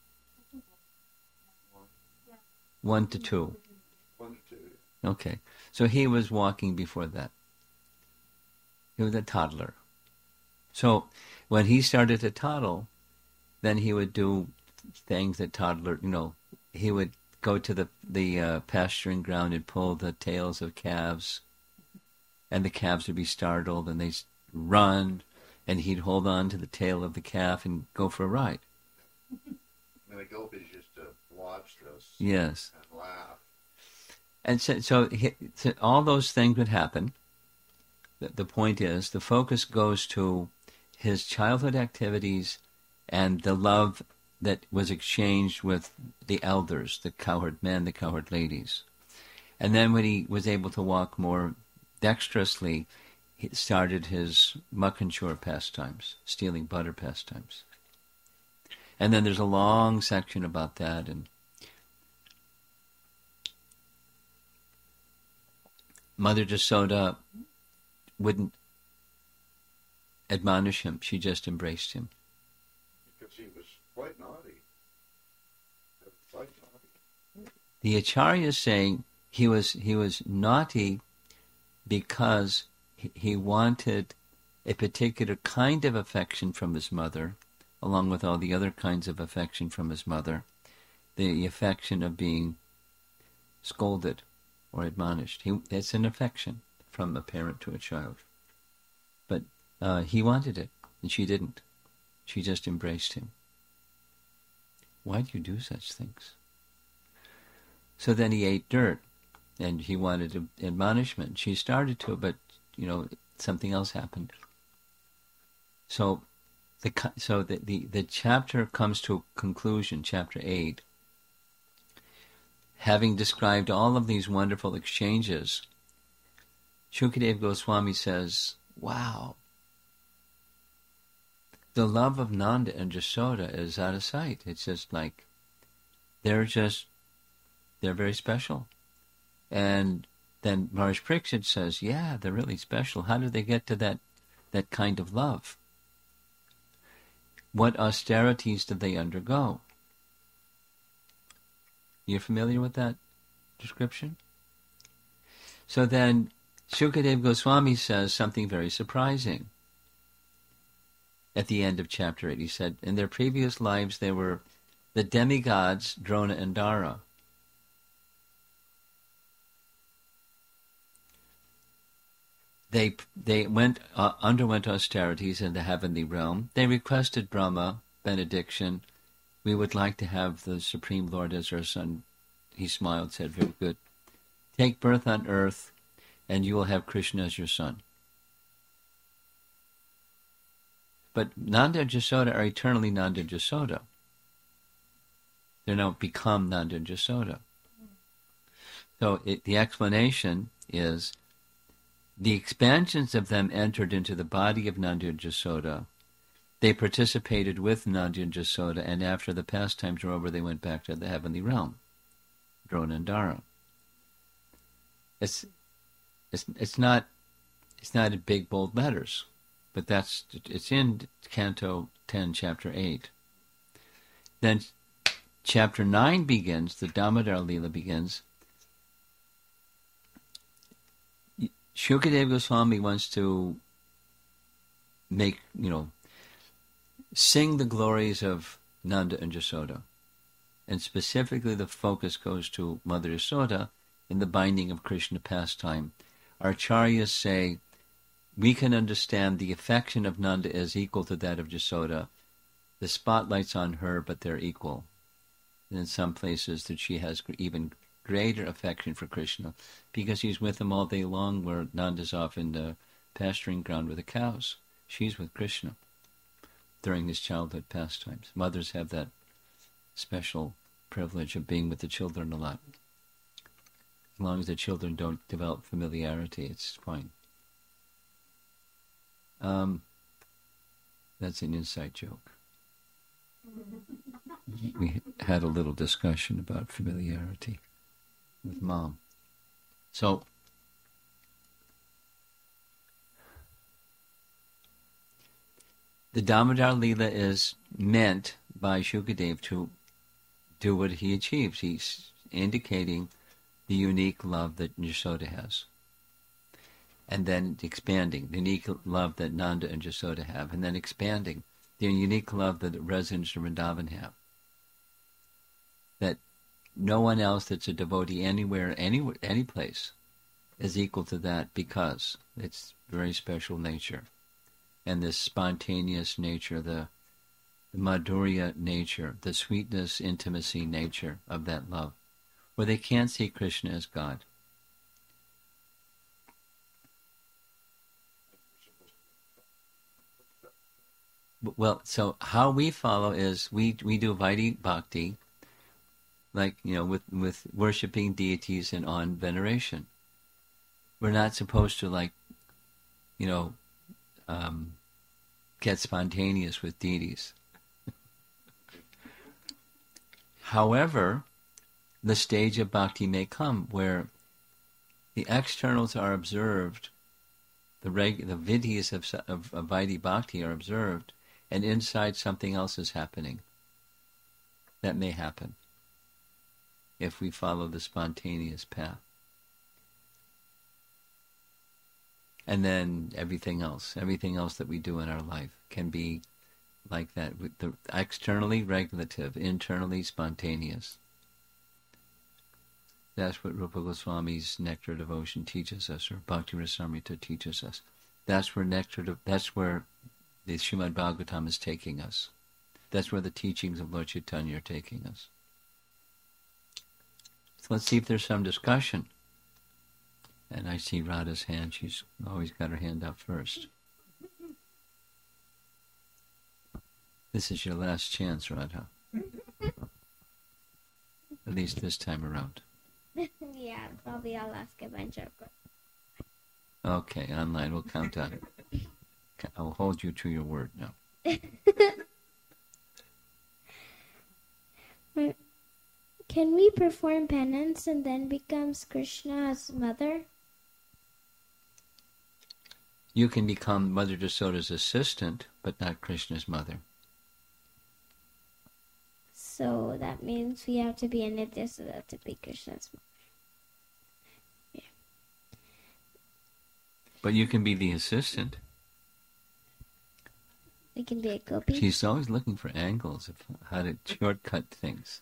One to two. One to two. Okay. So he was walking before that. He was a toddler. So when he started to toddle, then he would do things that toddler, you know, he would go to the, the uh, pasturing ground and pull the tails of calves, and the calves would be startled, and they'd run, and he'd hold on to the tail of the calf and go for a ride. I mean, the gopis used to watch this Yes. and laugh. And so, so, he, so all those things would happen. The, the point is, the focus goes to his childhood activities and the love that was exchanged with the elders, the cowherd men, the cowherd ladies. And then when he was able to walk more dexterously, he started his Makhanchur pastimes, stealing butter pastimes. And then there's a long section about that, and Mother Jasoda wouldn't admonish him. She just embraced him. Because he was quite naughty. Quite naughty. The Acharya is saying he was he was naughty because he, he wanted a particular kind of affection from his mother, along with all the other kinds of affection from his mother, the affection of being scolded or admonished. He, it's an affection from a parent to a child. But uh, he wanted it, and she didn't. She just embraced him. why do you do such things? So then he ate dirt, and he wanted admonishment. She started to, but, you know, something else happened. So the so the, the, the chapter comes to a conclusion, chapter eight. Having described all of these wonderful exchanges, Shukadeva Goswami says, wow, the love of Nanda and Jasoda is out of sight. It's just like, they're just, they're very special. And then Maharaj Pariksit says, yeah, they're really special. How did they get to that, that kind of love? What austerities did they undergo? You're familiar with that description? So then Shukadeva Goswami says something very surprising. At the end of chapter eight, he said, in their previous lives they were the demigods Drona and Dara. They they went uh, underwent austerities in the heavenly realm. They requested Brahma benediction. We would like to have the Supreme Lord as our son. He smiled, said, very good. Take birth on earth, and you will have Krishna as your son. But Nanda and Jasoda are eternally Nanda and Jasoda. They're now become Nanda and Jasoda. So it, the explanation is, the expansions of them entered into the body of Nanda and Jasoda. They participated with Nanda and Jasoda, and after the pastimes were over, they went back to the heavenly realm, Drona and Dara. It's, it's, it's not, it's not in big bold letters, but that's it's in Canto ten, Chapter eight. Then Chapter nine begins. The Damodar Leela begins. Shukadeva Goswami wants to make, you know, sing the glories of Nanda and Jasoda. And specifically the focus goes to Mother Yasoda in the binding of Krishna pastime. Our acharyas say, we can understand the affection of Nanda is equal to that of Jasoda. The spotlight's on her, but they're equal. And in some places that she has even greater affection for Krishna, because he's with him all day long, where Nanda's off in the pasturing ground with the cows. She's with Krishna during his childhood pastimes. Mothers have that special privilege of being with the children a lot. As long as the children don't develop familiarity, it's fine. Um, that's an inside joke. We had a little discussion about familiarity with Mom. So, the Damodar Leela is meant by Shukadeva to do what he achieves. He's indicating the unique love that Jasoda has. And then expanding the unique love that Nanda and Jasoda have. And then expanding the unique love that the residents of Vrindavan have. That no one else that's a devotee anywhere, any any place, is equal to that, because it's very special nature. And this spontaneous nature, the, the madhurya nature, the sweetness, intimacy nature of that love, where they can't see Krishna as God. Well, so how we follow is we we do Vaidhi Bhakti, like, you know, with, with worshipping deities and on veneration. We're not supposed to, like, you know, um, get spontaneous with deities. However, the stage of bhakti may come where the externals are observed, the reg- the vidhis of, of, of Vaidhi Bhakti are observed, and inside something else is happening. That may happen if we follow the spontaneous path. And then everything else, everything else that we do in our life can be like that, with the externally regulative, internally spontaneous. That's what Rupa Goswami's Nectar of Devotion teaches us, or Bhakti Rasamrita teaches us. That's where nectar. De- that's where the Srimad Bhagavatam is taking us. That's where the teachings of Lord Chaitanya are taking us. So let's see if there's some discussion. And I see Radha's hand. She's always got her hand up first. This is your last chance, Radha. At least this time around. Yeah, probably I'll ask a bunch of questions. Okay, online. We'll count down. I'll hold you to your word now. Can we perform penance and then becomes Krishna's mother? You can become Mother Jasoda's assistant, but not Krishna's mother. So that means we have to be a Nityasudha to be Krishna's mother. Yeah. But you can be the assistant. We can be a gopi. She's always looking for angles of how to shortcut things.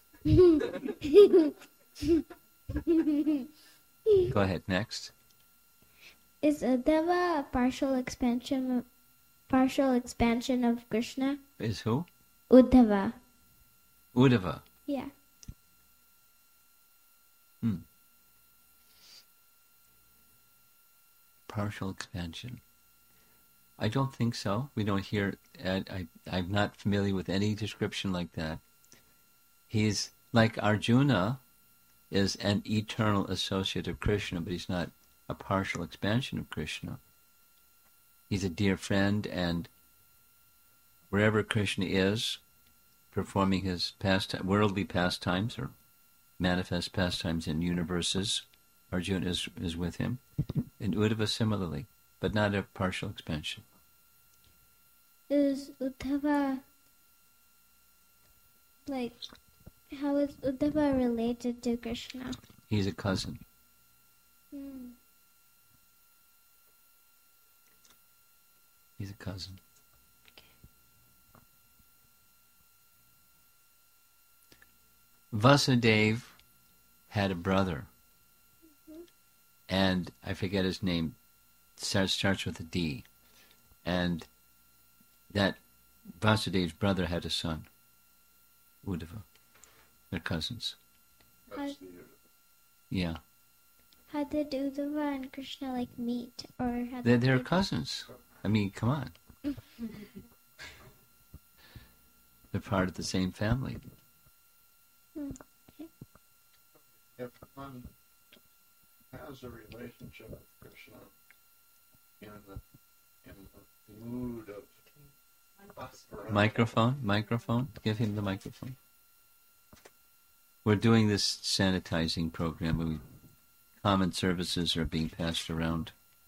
Go ahead, next. Is Uddhava a partial expansion of, partial expansion of Krishna? Is who? Uddhava. Uddhava. Yeah. Hmm. Partial expansion. I don't think so. We don't hear. I, I, I'm not familiar with any description like that. He's like Arjuna, is an eternal associate of Krishna, but he's not a partial expansion of Krishna. He's a dear friend, and wherever Krishna is, performing his past worldly pastimes or manifest pastimes in universes, Arjuna is, is with him. And Uddhava similarly, but not a partial expansion. Is Uddhava, like, how is Uddhava related to Krishna? He's a cousin. Hmm. He's a cousin. Vasudeva had a brother, mm-hmm. and I forget his name. Starts starts with a D, and that Vasudeva's brother had a son, Uddhava. They're cousins. That's the, Yeah. How did Uddhava and Krishna like meet, or how They're, did they're they- cousins. I mean, come on. They're part of the same family. if one has a relationship with Krishna in the in the mood of Microphone, microphone. Give him the microphone. We're doing this sanitizing program. We, common services are being passed around.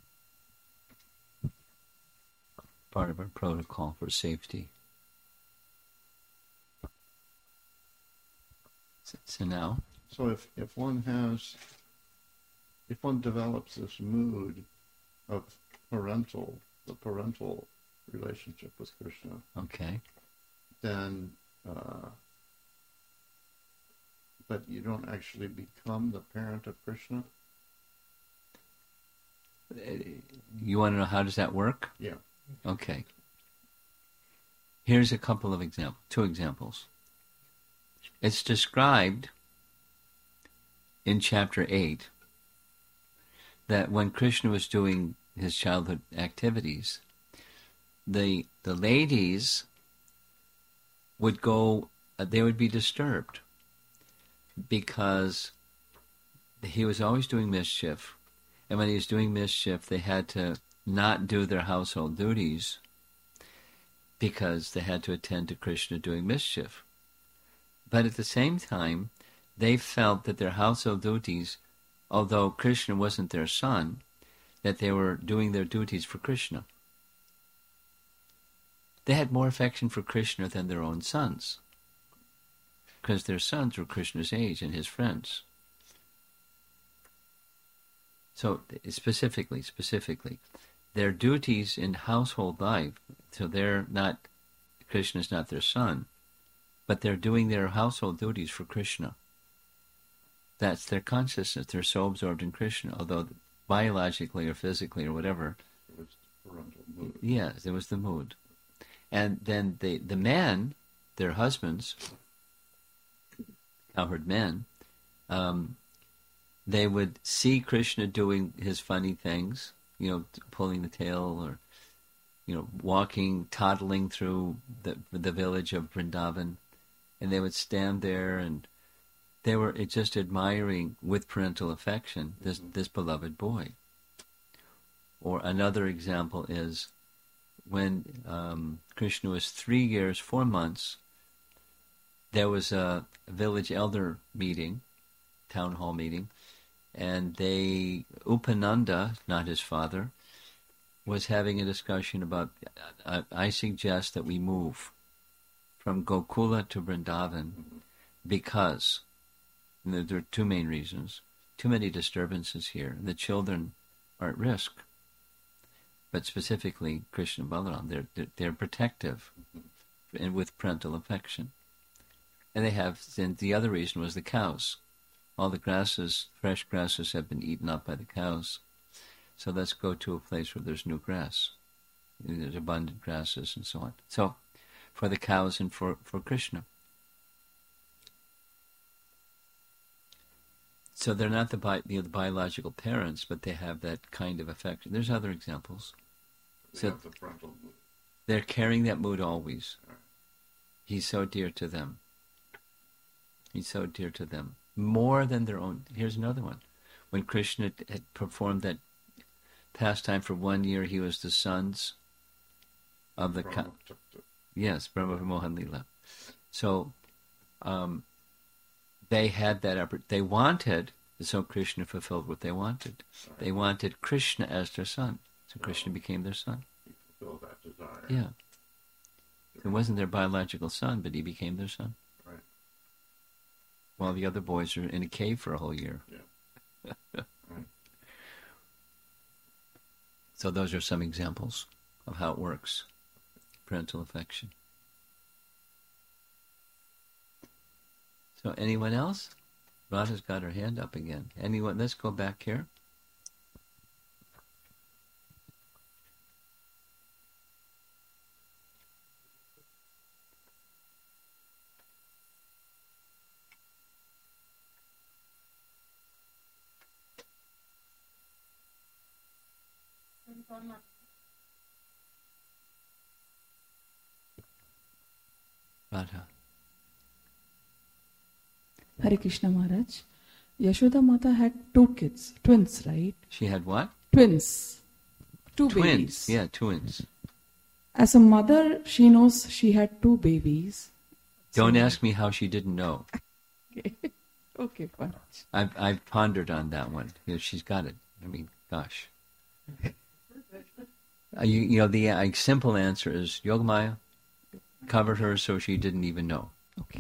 Part of our protocol for safety. So, so now, So if, if one has, if one develops this mood of parental, the parental relationship with Krishna, okay. then, uh, but you don't actually become the parent of Krishna? You want to know how does that work? Yeah. Okay. Here's a couple of examples, two examples. It's described in chapter eight that when Krishna was doing his childhood activities, the the ladies would go, uh, they would be disturbed because he was always doing mischief. And when he was doing mischief, they had to not do their household duties because they had to attend to Krishna doing mischief. But at the same time, they felt that their household duties, although Krishna wasn't their son, that they were doing their duties for Krishna. They had more affection for Krishna than their own sons, because their sons were Krishna's age and his friends. So specifically, specifically, their duties in household life, so they're not, Krishna's not their son, but they're doing their household duties for Krishna. That's their consciousness. They're so absorbed in Krishna, although biologically or physically or whatever. It was parental mood. Yes, there was the mood. And then the, the men their husbands, cowherd men, um, they would see Krishna doing his funny things, you know, pulling the tail or, you know, walking, toddling through the the village of Vrindavan, and they would stand there and they were just admiring with parental affection this, this beloved boy. Or another example is when um, Krishna was three years, four months, there was a village elder meeting, town hall meeting, and they, Upananda, not his father, was having a discussion about, uh, I suggest that we move from Gokula to Vrindavan because, and there are two main reasons, too many disturbances here. The children are at risk. But specifically, Krishna and Balaram, they're, they're, they're protective and with parental affection. And they have, and the other reason was the cows. All the grasses, fresh grasses have been eaten up by the cows. So let's go to a place where there's new grass. There's abundant grasses and so on. So, for the cows and for, for Krishna. So they're not the, bi- you know, the biological parents, but they have that kind of affection. There's other examples. They So have the parental mood. they're carrying that mood always. Right. He's so dear to them. He's so dear to them. More than their own. Here's another one. When Krishna had performed that pastime for one year, he was the sons of the... Brahma Ka- took the- yes, Brahma Mohan Lila. So, um, they had that oppor- they wanted, so Krishna fulfilled what they wanted. Right. They wanted Krishna as their son. So Krishna became their son. He fulfilled that desire. Yeah. It wasn't their biological son, but he became their son. Right. While the other boys are in a cave for a whole year. Yeah. Right. So those are some examples of how it works. Parental affection. So anyone else? Radha's got her hand up again. Anyone? Let's go back here. Radha. Hare Krishna Maharaj. Yashoda Mata had two kids, twins, right? She had what? Twins. Two Twins. babies. Yeah, twins. As a mother, she knows she had two babies. Don't So- ask me how she didn't know. Okay, okay, fine. I've I've pondered on that one. You know, she's got it. I mean, gosh. Uh, you, you know, the uh, simple answer is Yogamaya covered her so she didn't even know. Okay.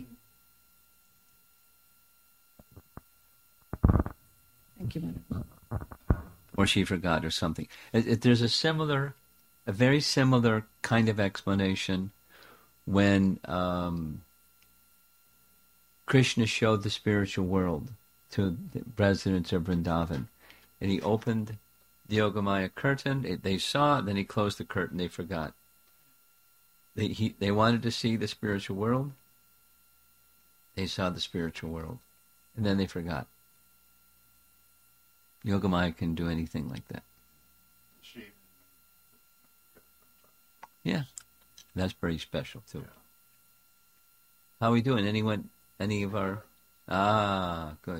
Thank you, madam. Or she forgot or something. It, it, there's a similar, a very similar kind of explanation when um, Krishna showed the spiritual world to the residents of Vrindavan. And he opened the Yogamaya curtain. It, they saw, then he closed the curtain. They forgot. They, he, they wanted to see the spiritual world. They saw the spiritual world. And then they forgot. Yogamaya can do anything like that. She. Yeah. That's pretty special, too. Yeah. How are we doing? Anyone, any of our... Ah, good.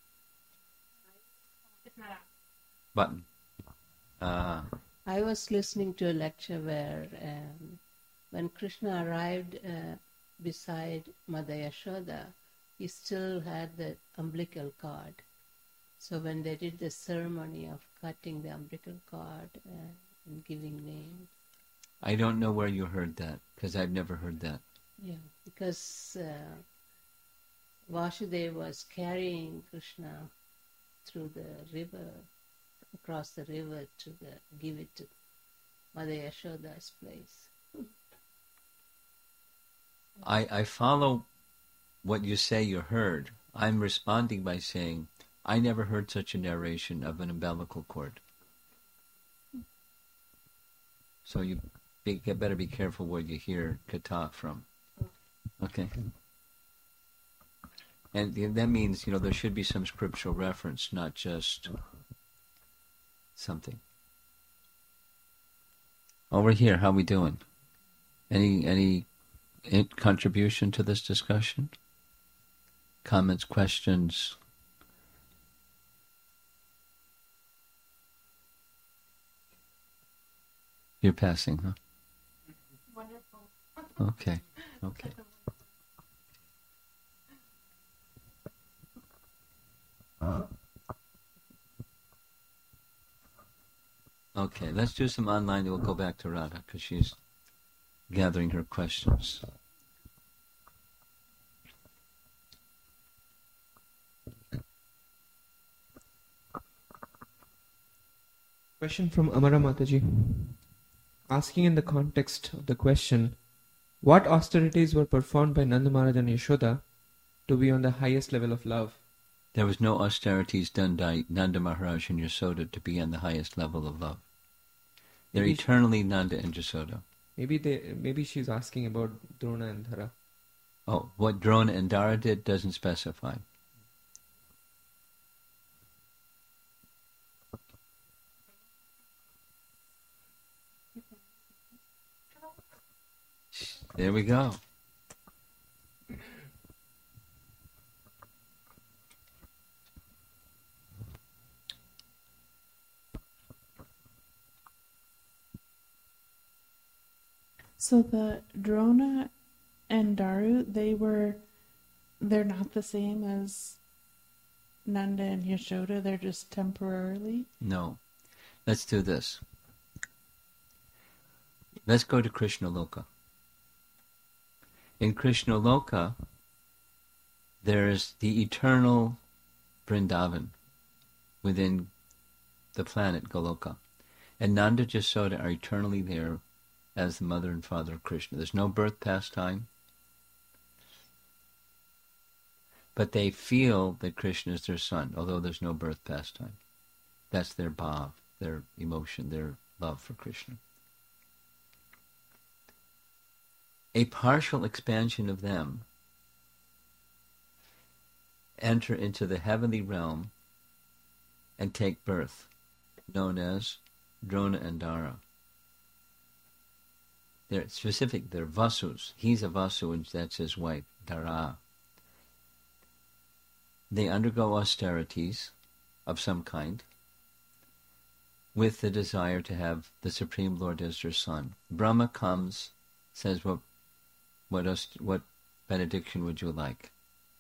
It's not out. Button. Ah, I was listening to a lecture where um, when Krishna arrived uh, beside Mother Yashoda, he still had the umbilical cord. So when they did the ceremony of cutting the umbilical cord uh, and giving names, I don't know where you heard that, because I've never heard that. yeah, because uh, Vasudeva was carrying Krishna through the river, across the river to the, give it to Mother Yashoda's place. I, I follow what you say you heard. I'm responding by saying, I never heard such a narration of an umbilical cord. So you be, better be careful where you hear kata from. Okay. And th- that means, you know, there should be some scriptural reference, not just something. Over here, how we doing? Any any in- contribution to this discussion? Comments, questions? You're passing, huh? Wonderful. Okay, okay. Okay, let's do some online, then we'll go back to Radha, because she's gathering her questions. Question from Amara Mataji. Asking in the context of the question, what austerities were performed by Nanda Maharaj and Yashoda to be on the highest level of love? There was no austerities done by Nanda Maharaj and Yasoda to be on the highest level of love. They're Maybe- eternally Nanda and Yasoda. Maybe they, maybe she's asking about Drona and Dhara. Oh, what Drona and Dara did doesn't specify. There we go. So the Drona and Daru, they were, they're not the same as Nanda and Yashoda. They're just temporarily. No. Let's do this. Let's go to Krishna Loka. In Krishna Loka, there is the eternal Vrindavan within the planet Goloka. And Nanda Yasoda are eternally there as the mother and father of Krishna. There's no birth pastime. But they feel that Krishna is their son, although there's no birth pastime. That's their bhav, their emotion, their love for Krishna. A partial expansion of them enter into the heavenly realm and take birth, known as Drona and Dara. They're specific, they're Vasus. He's a Vasu and that's his wife, Dara. They undergo austerities of some kind with the desire to have the Supreme Lord as their son. Brahma comes, says, what what else, what benediction would you like?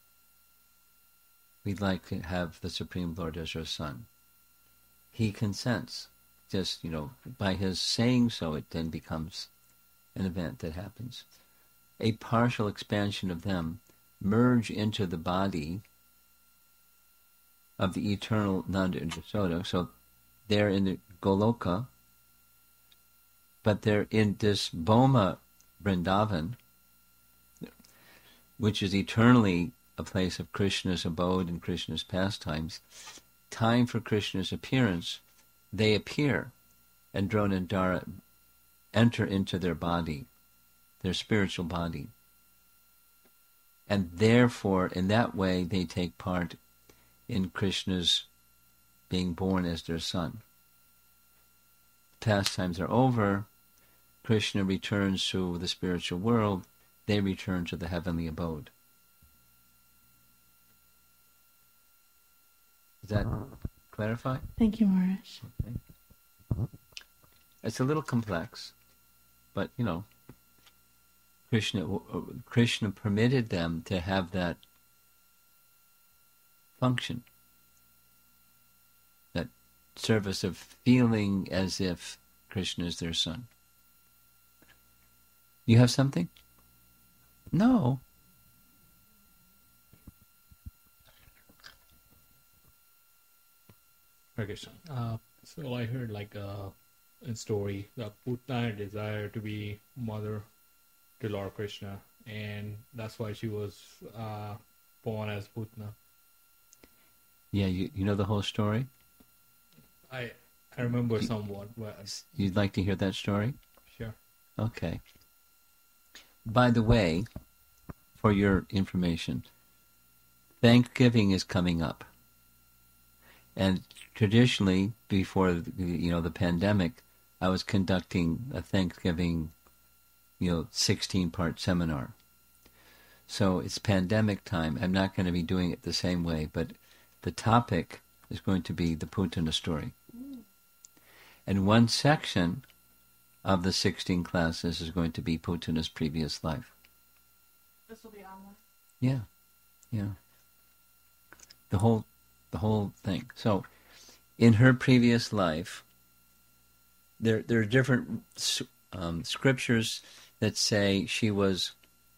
We'd like to have the Supreme Lord as our son. He consents. Just, you know, by his saying so, it then becomes an event that happens. A partial expansion of them merge into the body of the eternal Nanda and Yasoda. So they're in the Goloka, but they're in this Boma Vrindavan, which is eternally a place of Krishna's abode and Krishna's pastimes. Time for Krishna's appearance, they appear, and Drona and Dara enter into their body, their spiritual body. And therefore, in that way, they take part in Krishna's being born as their son. Pastimes are over, Krishna returns to the spiritual world, they return to the heavenly abode. Does that clarify? Thank you, Maharaj. Okay. It's a little complex, but you know, Krishna Krishna permitted them to have that function, that service of feeling as if Krishna is their son. You have something? No. Okay, so, uh, so I heard like uh, a story that Putna desired to be mother to Lord Krishna, and that's why she was uh, born as Putna. Yeah, you, you know the whole story? I I remember somewhat, but You'd like to hear that story? sure. Okay. By the way, for your information, Thanksgiving is coming up. And traditionally, before the, you know the pandemic, I was conducting a Thanksgiving, you know, sixteen-part seminar. So it's pandemic time. I'm not going to be doing it the same way, but the topic is going to be the Putana story. Mm. And one section of the sixteen classes is going to be Putana's previous life. This will be online? Yeah, yeah. The whole, the whole thing. So, in her previous life, there there are different um, scriptures that say she was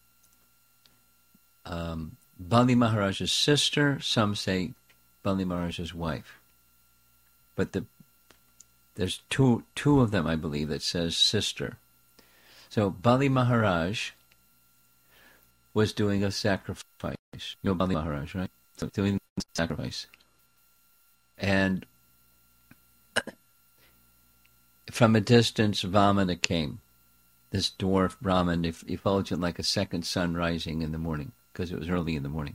um, Bali Maharaj's sister. Some say Bali Maharaj's wife. But the there's two two of them, I believe, that says sister. So Bali Maharaj was doing a sacrifice. You know Bali Maharaj, right? So doing a sacrifice. And from a distance, Vamana came. This dwarf Brahmin, effulgent like a second sun rising in the morning, because it was early in the morning.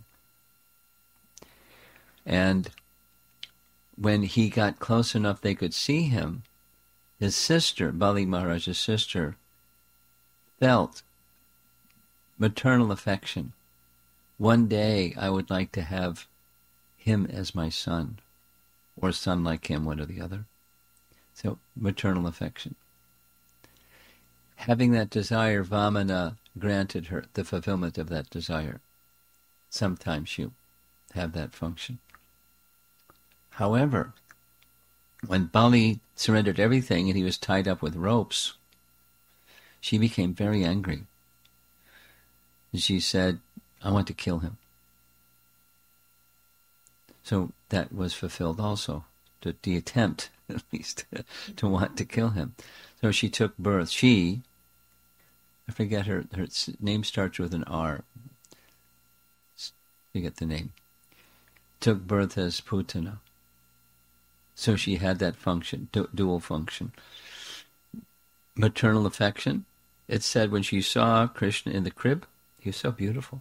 And when he got close enough they could see him, his sister, Bali Maharaj's sister, felt maternal affection. One day I would like to have him as my son, or a son like him, one or the other. So, maternal affection. Having that desire, Vamana granted her the fulfillment of that desire. Sometimes she'll have that function. However, when Bali surrendered everything and he was tied up with ropes, she became very angry. And she said, I want to kill him. So that was fulfilled also, to the attempt, at least, to want to kill him. So she took birth. She, I forget her, her name starts with an R. Forget the name. Took birth as Putana. So she had that function, du- dual function. Maternal affection. It said when she saw Krishna in the crib, he was so beautiful.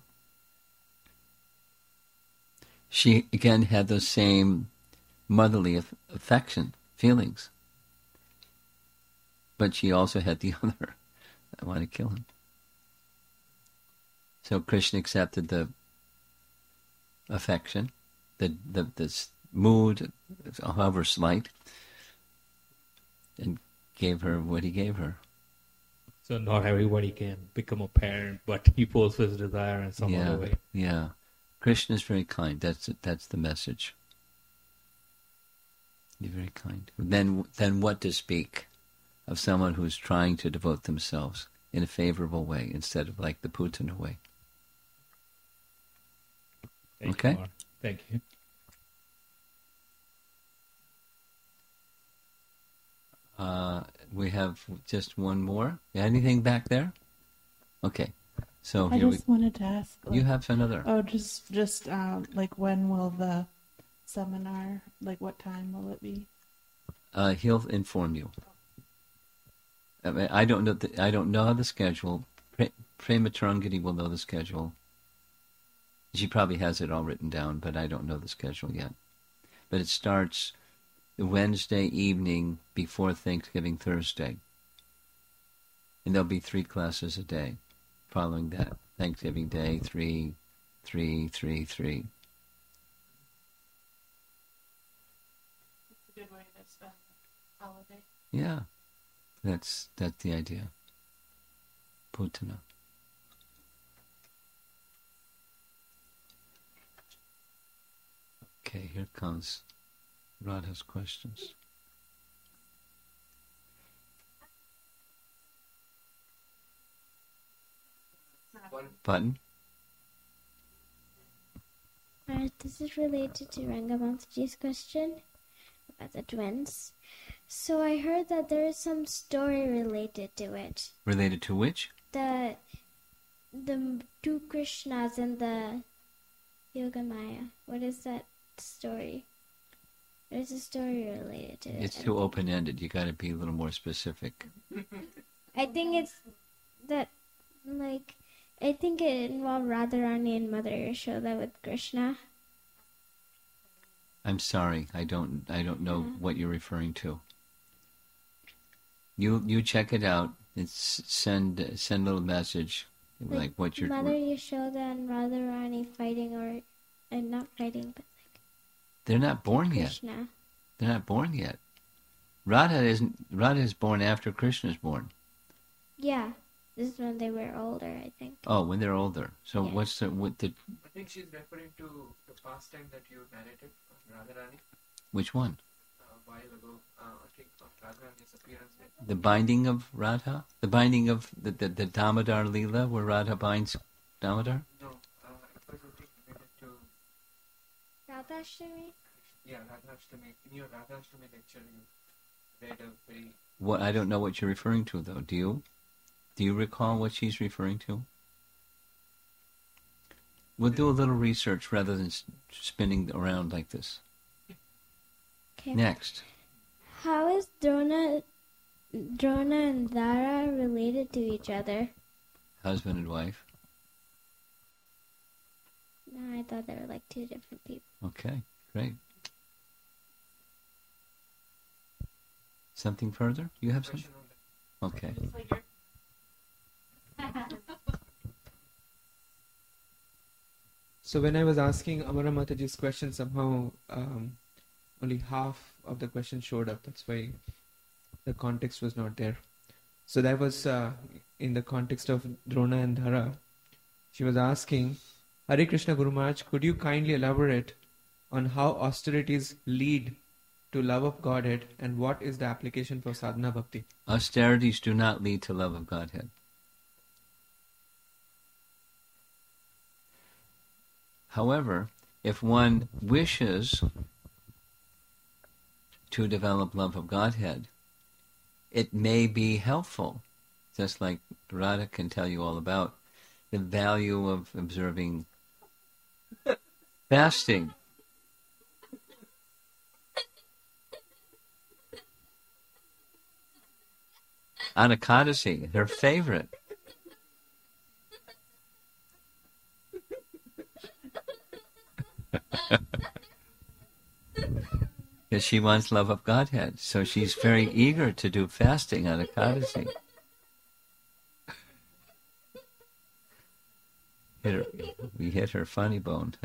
She again had those same motherly aff- affection, feelings. But she also had the other, I want to kill him. So Krishna accepted the affection, the, the this mood, however slight, and gave her what he gave her. So not everybody can become a parent, but he fulfills his desire in some yeah, other way. Yeah. Krishna is very kind. That's that's the message. He's very kind. Then, then what to speak of someone who's trying to devote themselves in a favorable way instead of like the Putana way? Thank Okay. You, Mark. Thank you. Uh, we have just one more. Anything back there? Okay. So I here just wanted to ask. we. You like- have another. Oh, just just um, like when will the seminar? Like what time will it be? Uh, he'll inform you. I, mean, I don't know. The, I don't know the schedule. Pre- Prema Tarangati will know the schedule. She probably has it all written down, but I don't know the schedule yet. But it starts the Wednesday evening before Thanksgiving Thursday, and there'll be three classes a day. Following that, Thanksgiving Day, three, three, three, three. It's a good way to spend the holiday. Yeah, that's that's the idea. Putana. Okay, here comes Radha's questions. Button? Alright, this is related to Rangamataji's question about the twins. So I heard that there is some story related to it. Related to which? The the two Krishnas and the Yogamaya. What is that story? There's a story related to it. It's too open-ended. You got to be a little more specific. I think it's that, like, I think it involved Radharani and Mother Yashoda with Krishna. I'm sorry, I don't I don't know Yeah. what you're referring to. You you check it out and s- send send a little message like, Like what you're. Mother Yashoda and Radharani fighting, or and not fighting, but They're not born yet. Krishna. They're not born yet. Radha isn't. Radha is born after Krishna is born. Yeah, this is when they were older, I think. Oh, when they're older. So Yeah. what's the what the I think she's referring to the pastime that you narrated from Radharani which one? a while ago. Uh, I think of Radharani's appearance. The binding of Radha? The binding of the the, the Damodar Leela, where Radha binds Damodar? No, uh, it was I think related to Radhashtami? yeah Radhashtami. In your Radhashtami lecture, you read a very What I don't know what you're referring to though. Do you? Do you recall what she's referring to? We'll do a little research rather than s- spinning around like this. Okay. Next. How is Drona, Drona and Dara related to each other? Husband and wife. No, I thought they were like two different people. Okay, great. Something further? You have something? Okay. So when I was asking Amara Mataji's question, somehow um, only half of the question showed up. That's why the context was not there. So that was uh, in the context of Drona and Dhara. She was asking, Hare Krishna Guru Maharaj, could you kindly elaborate on how austerities lead to love of Godhead and what is the application for sadhana bhakti? Austerities do not lead to love of Godhead. However, if one wishes to develop love of Godhead, it may be helpful, just like Radha can tell you all about the value of observing fasting. Anakadasi, her favorite. Because she wants love of Godhead, so she's very eager to do fasting on Ekadasi. Hit her, we hit her funny bone.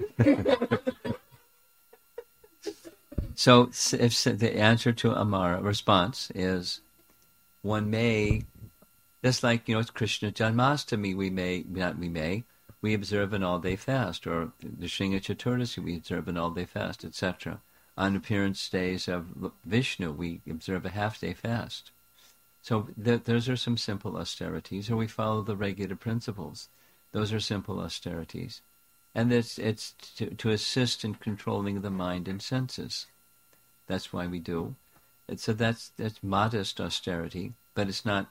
So, if the answer to Amara response is, one may, just like you know, it's Krishna Janmashtami, we may not we may we observe an all-day fast, or the Shringa Chaturdasi, we observe an all-day fast, et cetera. On appearance days of Vishnu, we observe a half-day fast. So th- those are some simple austerities, or we follow the regular principles. Those are simple austerities. And it's, it's to, to assist in controlling the mind and senses. That's why we do. And so that's, that's modest austerity, but it's not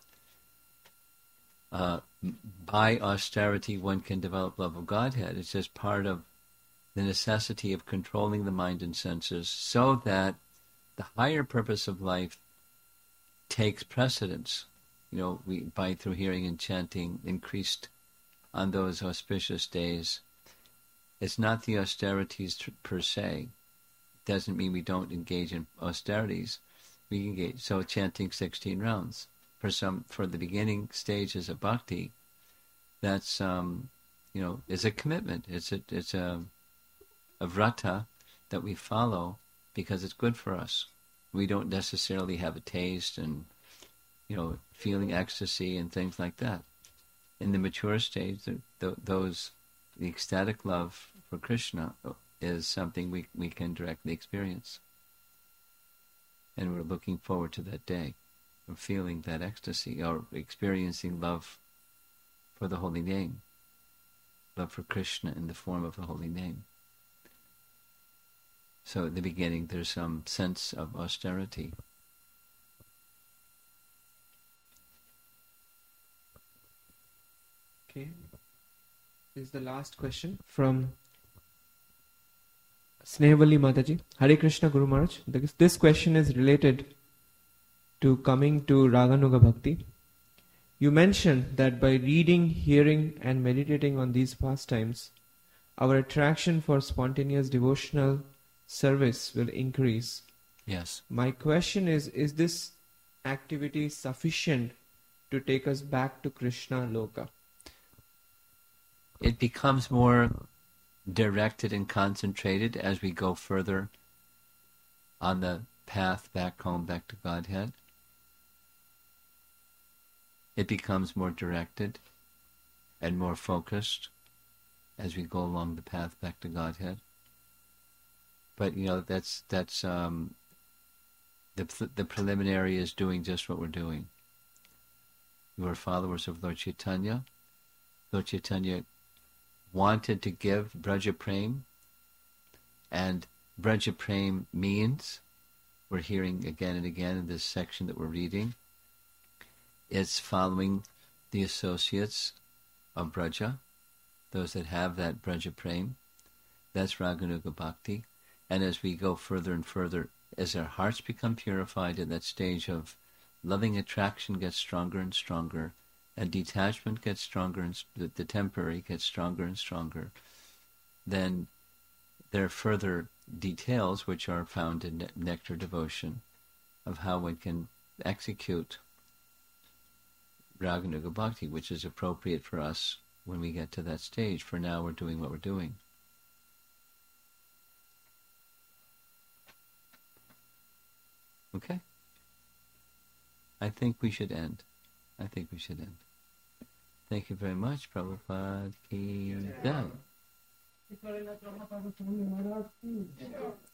uh, by austerity one can develop love of Godhead. It's just part of the necessity of controlling the mind and senses so that the higher purpose of life takes precedence. You know, we by through hearing and chanting increased on those auspicious days. It's not the austerities tr- per se. It doesn't mean we don't engage in austerities. We engage. So chanting sixteen rounds for some for the beginning stages of bhakti. That's um, you know, is a commitment. It's a it's a a vrata that we follow because it's good for us. We don't necessarily have a taste and, you know, feeling ecstasy and things like that. In the mature stage, the, the, those, the ecstatic love for Krishna is something we, we can directly experience. And we're looking forward to that day of feeling that ecstasy or experiencing love for the holy name, love for Krishna in the form of the holy name. So at the beginning, there's some sense of austerity. Okay. This is the last question from Snehvali Mataji. Hare Krishna Guru Maharaj. This, this question is related to coming to Raganuga Bhakti. You mentioned that by reading, hearing, and meditating on these pastimes, our attraction for spontaneous devotional service will increase. Yes. My question is, is this activity sufficient to take us back to Krishna Loka? It becomes more directed and concentrated as we go further on the path back home, back to Godhead. It becomes more directed and more focused as we go along the path back to Godhead. But you know, that's that's um, the the preliminary is doing just what we're doing. You are followers of Lord Chaitanya. Lord Chaitanya wanted to give Braja Prem, and Braja Prem means, we're hearing again and again in this section that we're reading, it's following the associates of Braja, those that have that Braja Prem. That's Raganuga Bhakti. And as we go further and further, as our hearts become purified in that stage of loving attraction gets stronger and stronger, and detachment gets stronger, and the, the temporary gets stronger and stronger, then there are further details which are found in Nectar Devotion of how one can execute Raganuga Bhakti, which is appropriate for us when we get to that stage. For now, we're doing what we're doing. Okay? I think we should end. I think we should end. Thank you very much, Prabhupada Ki Jai.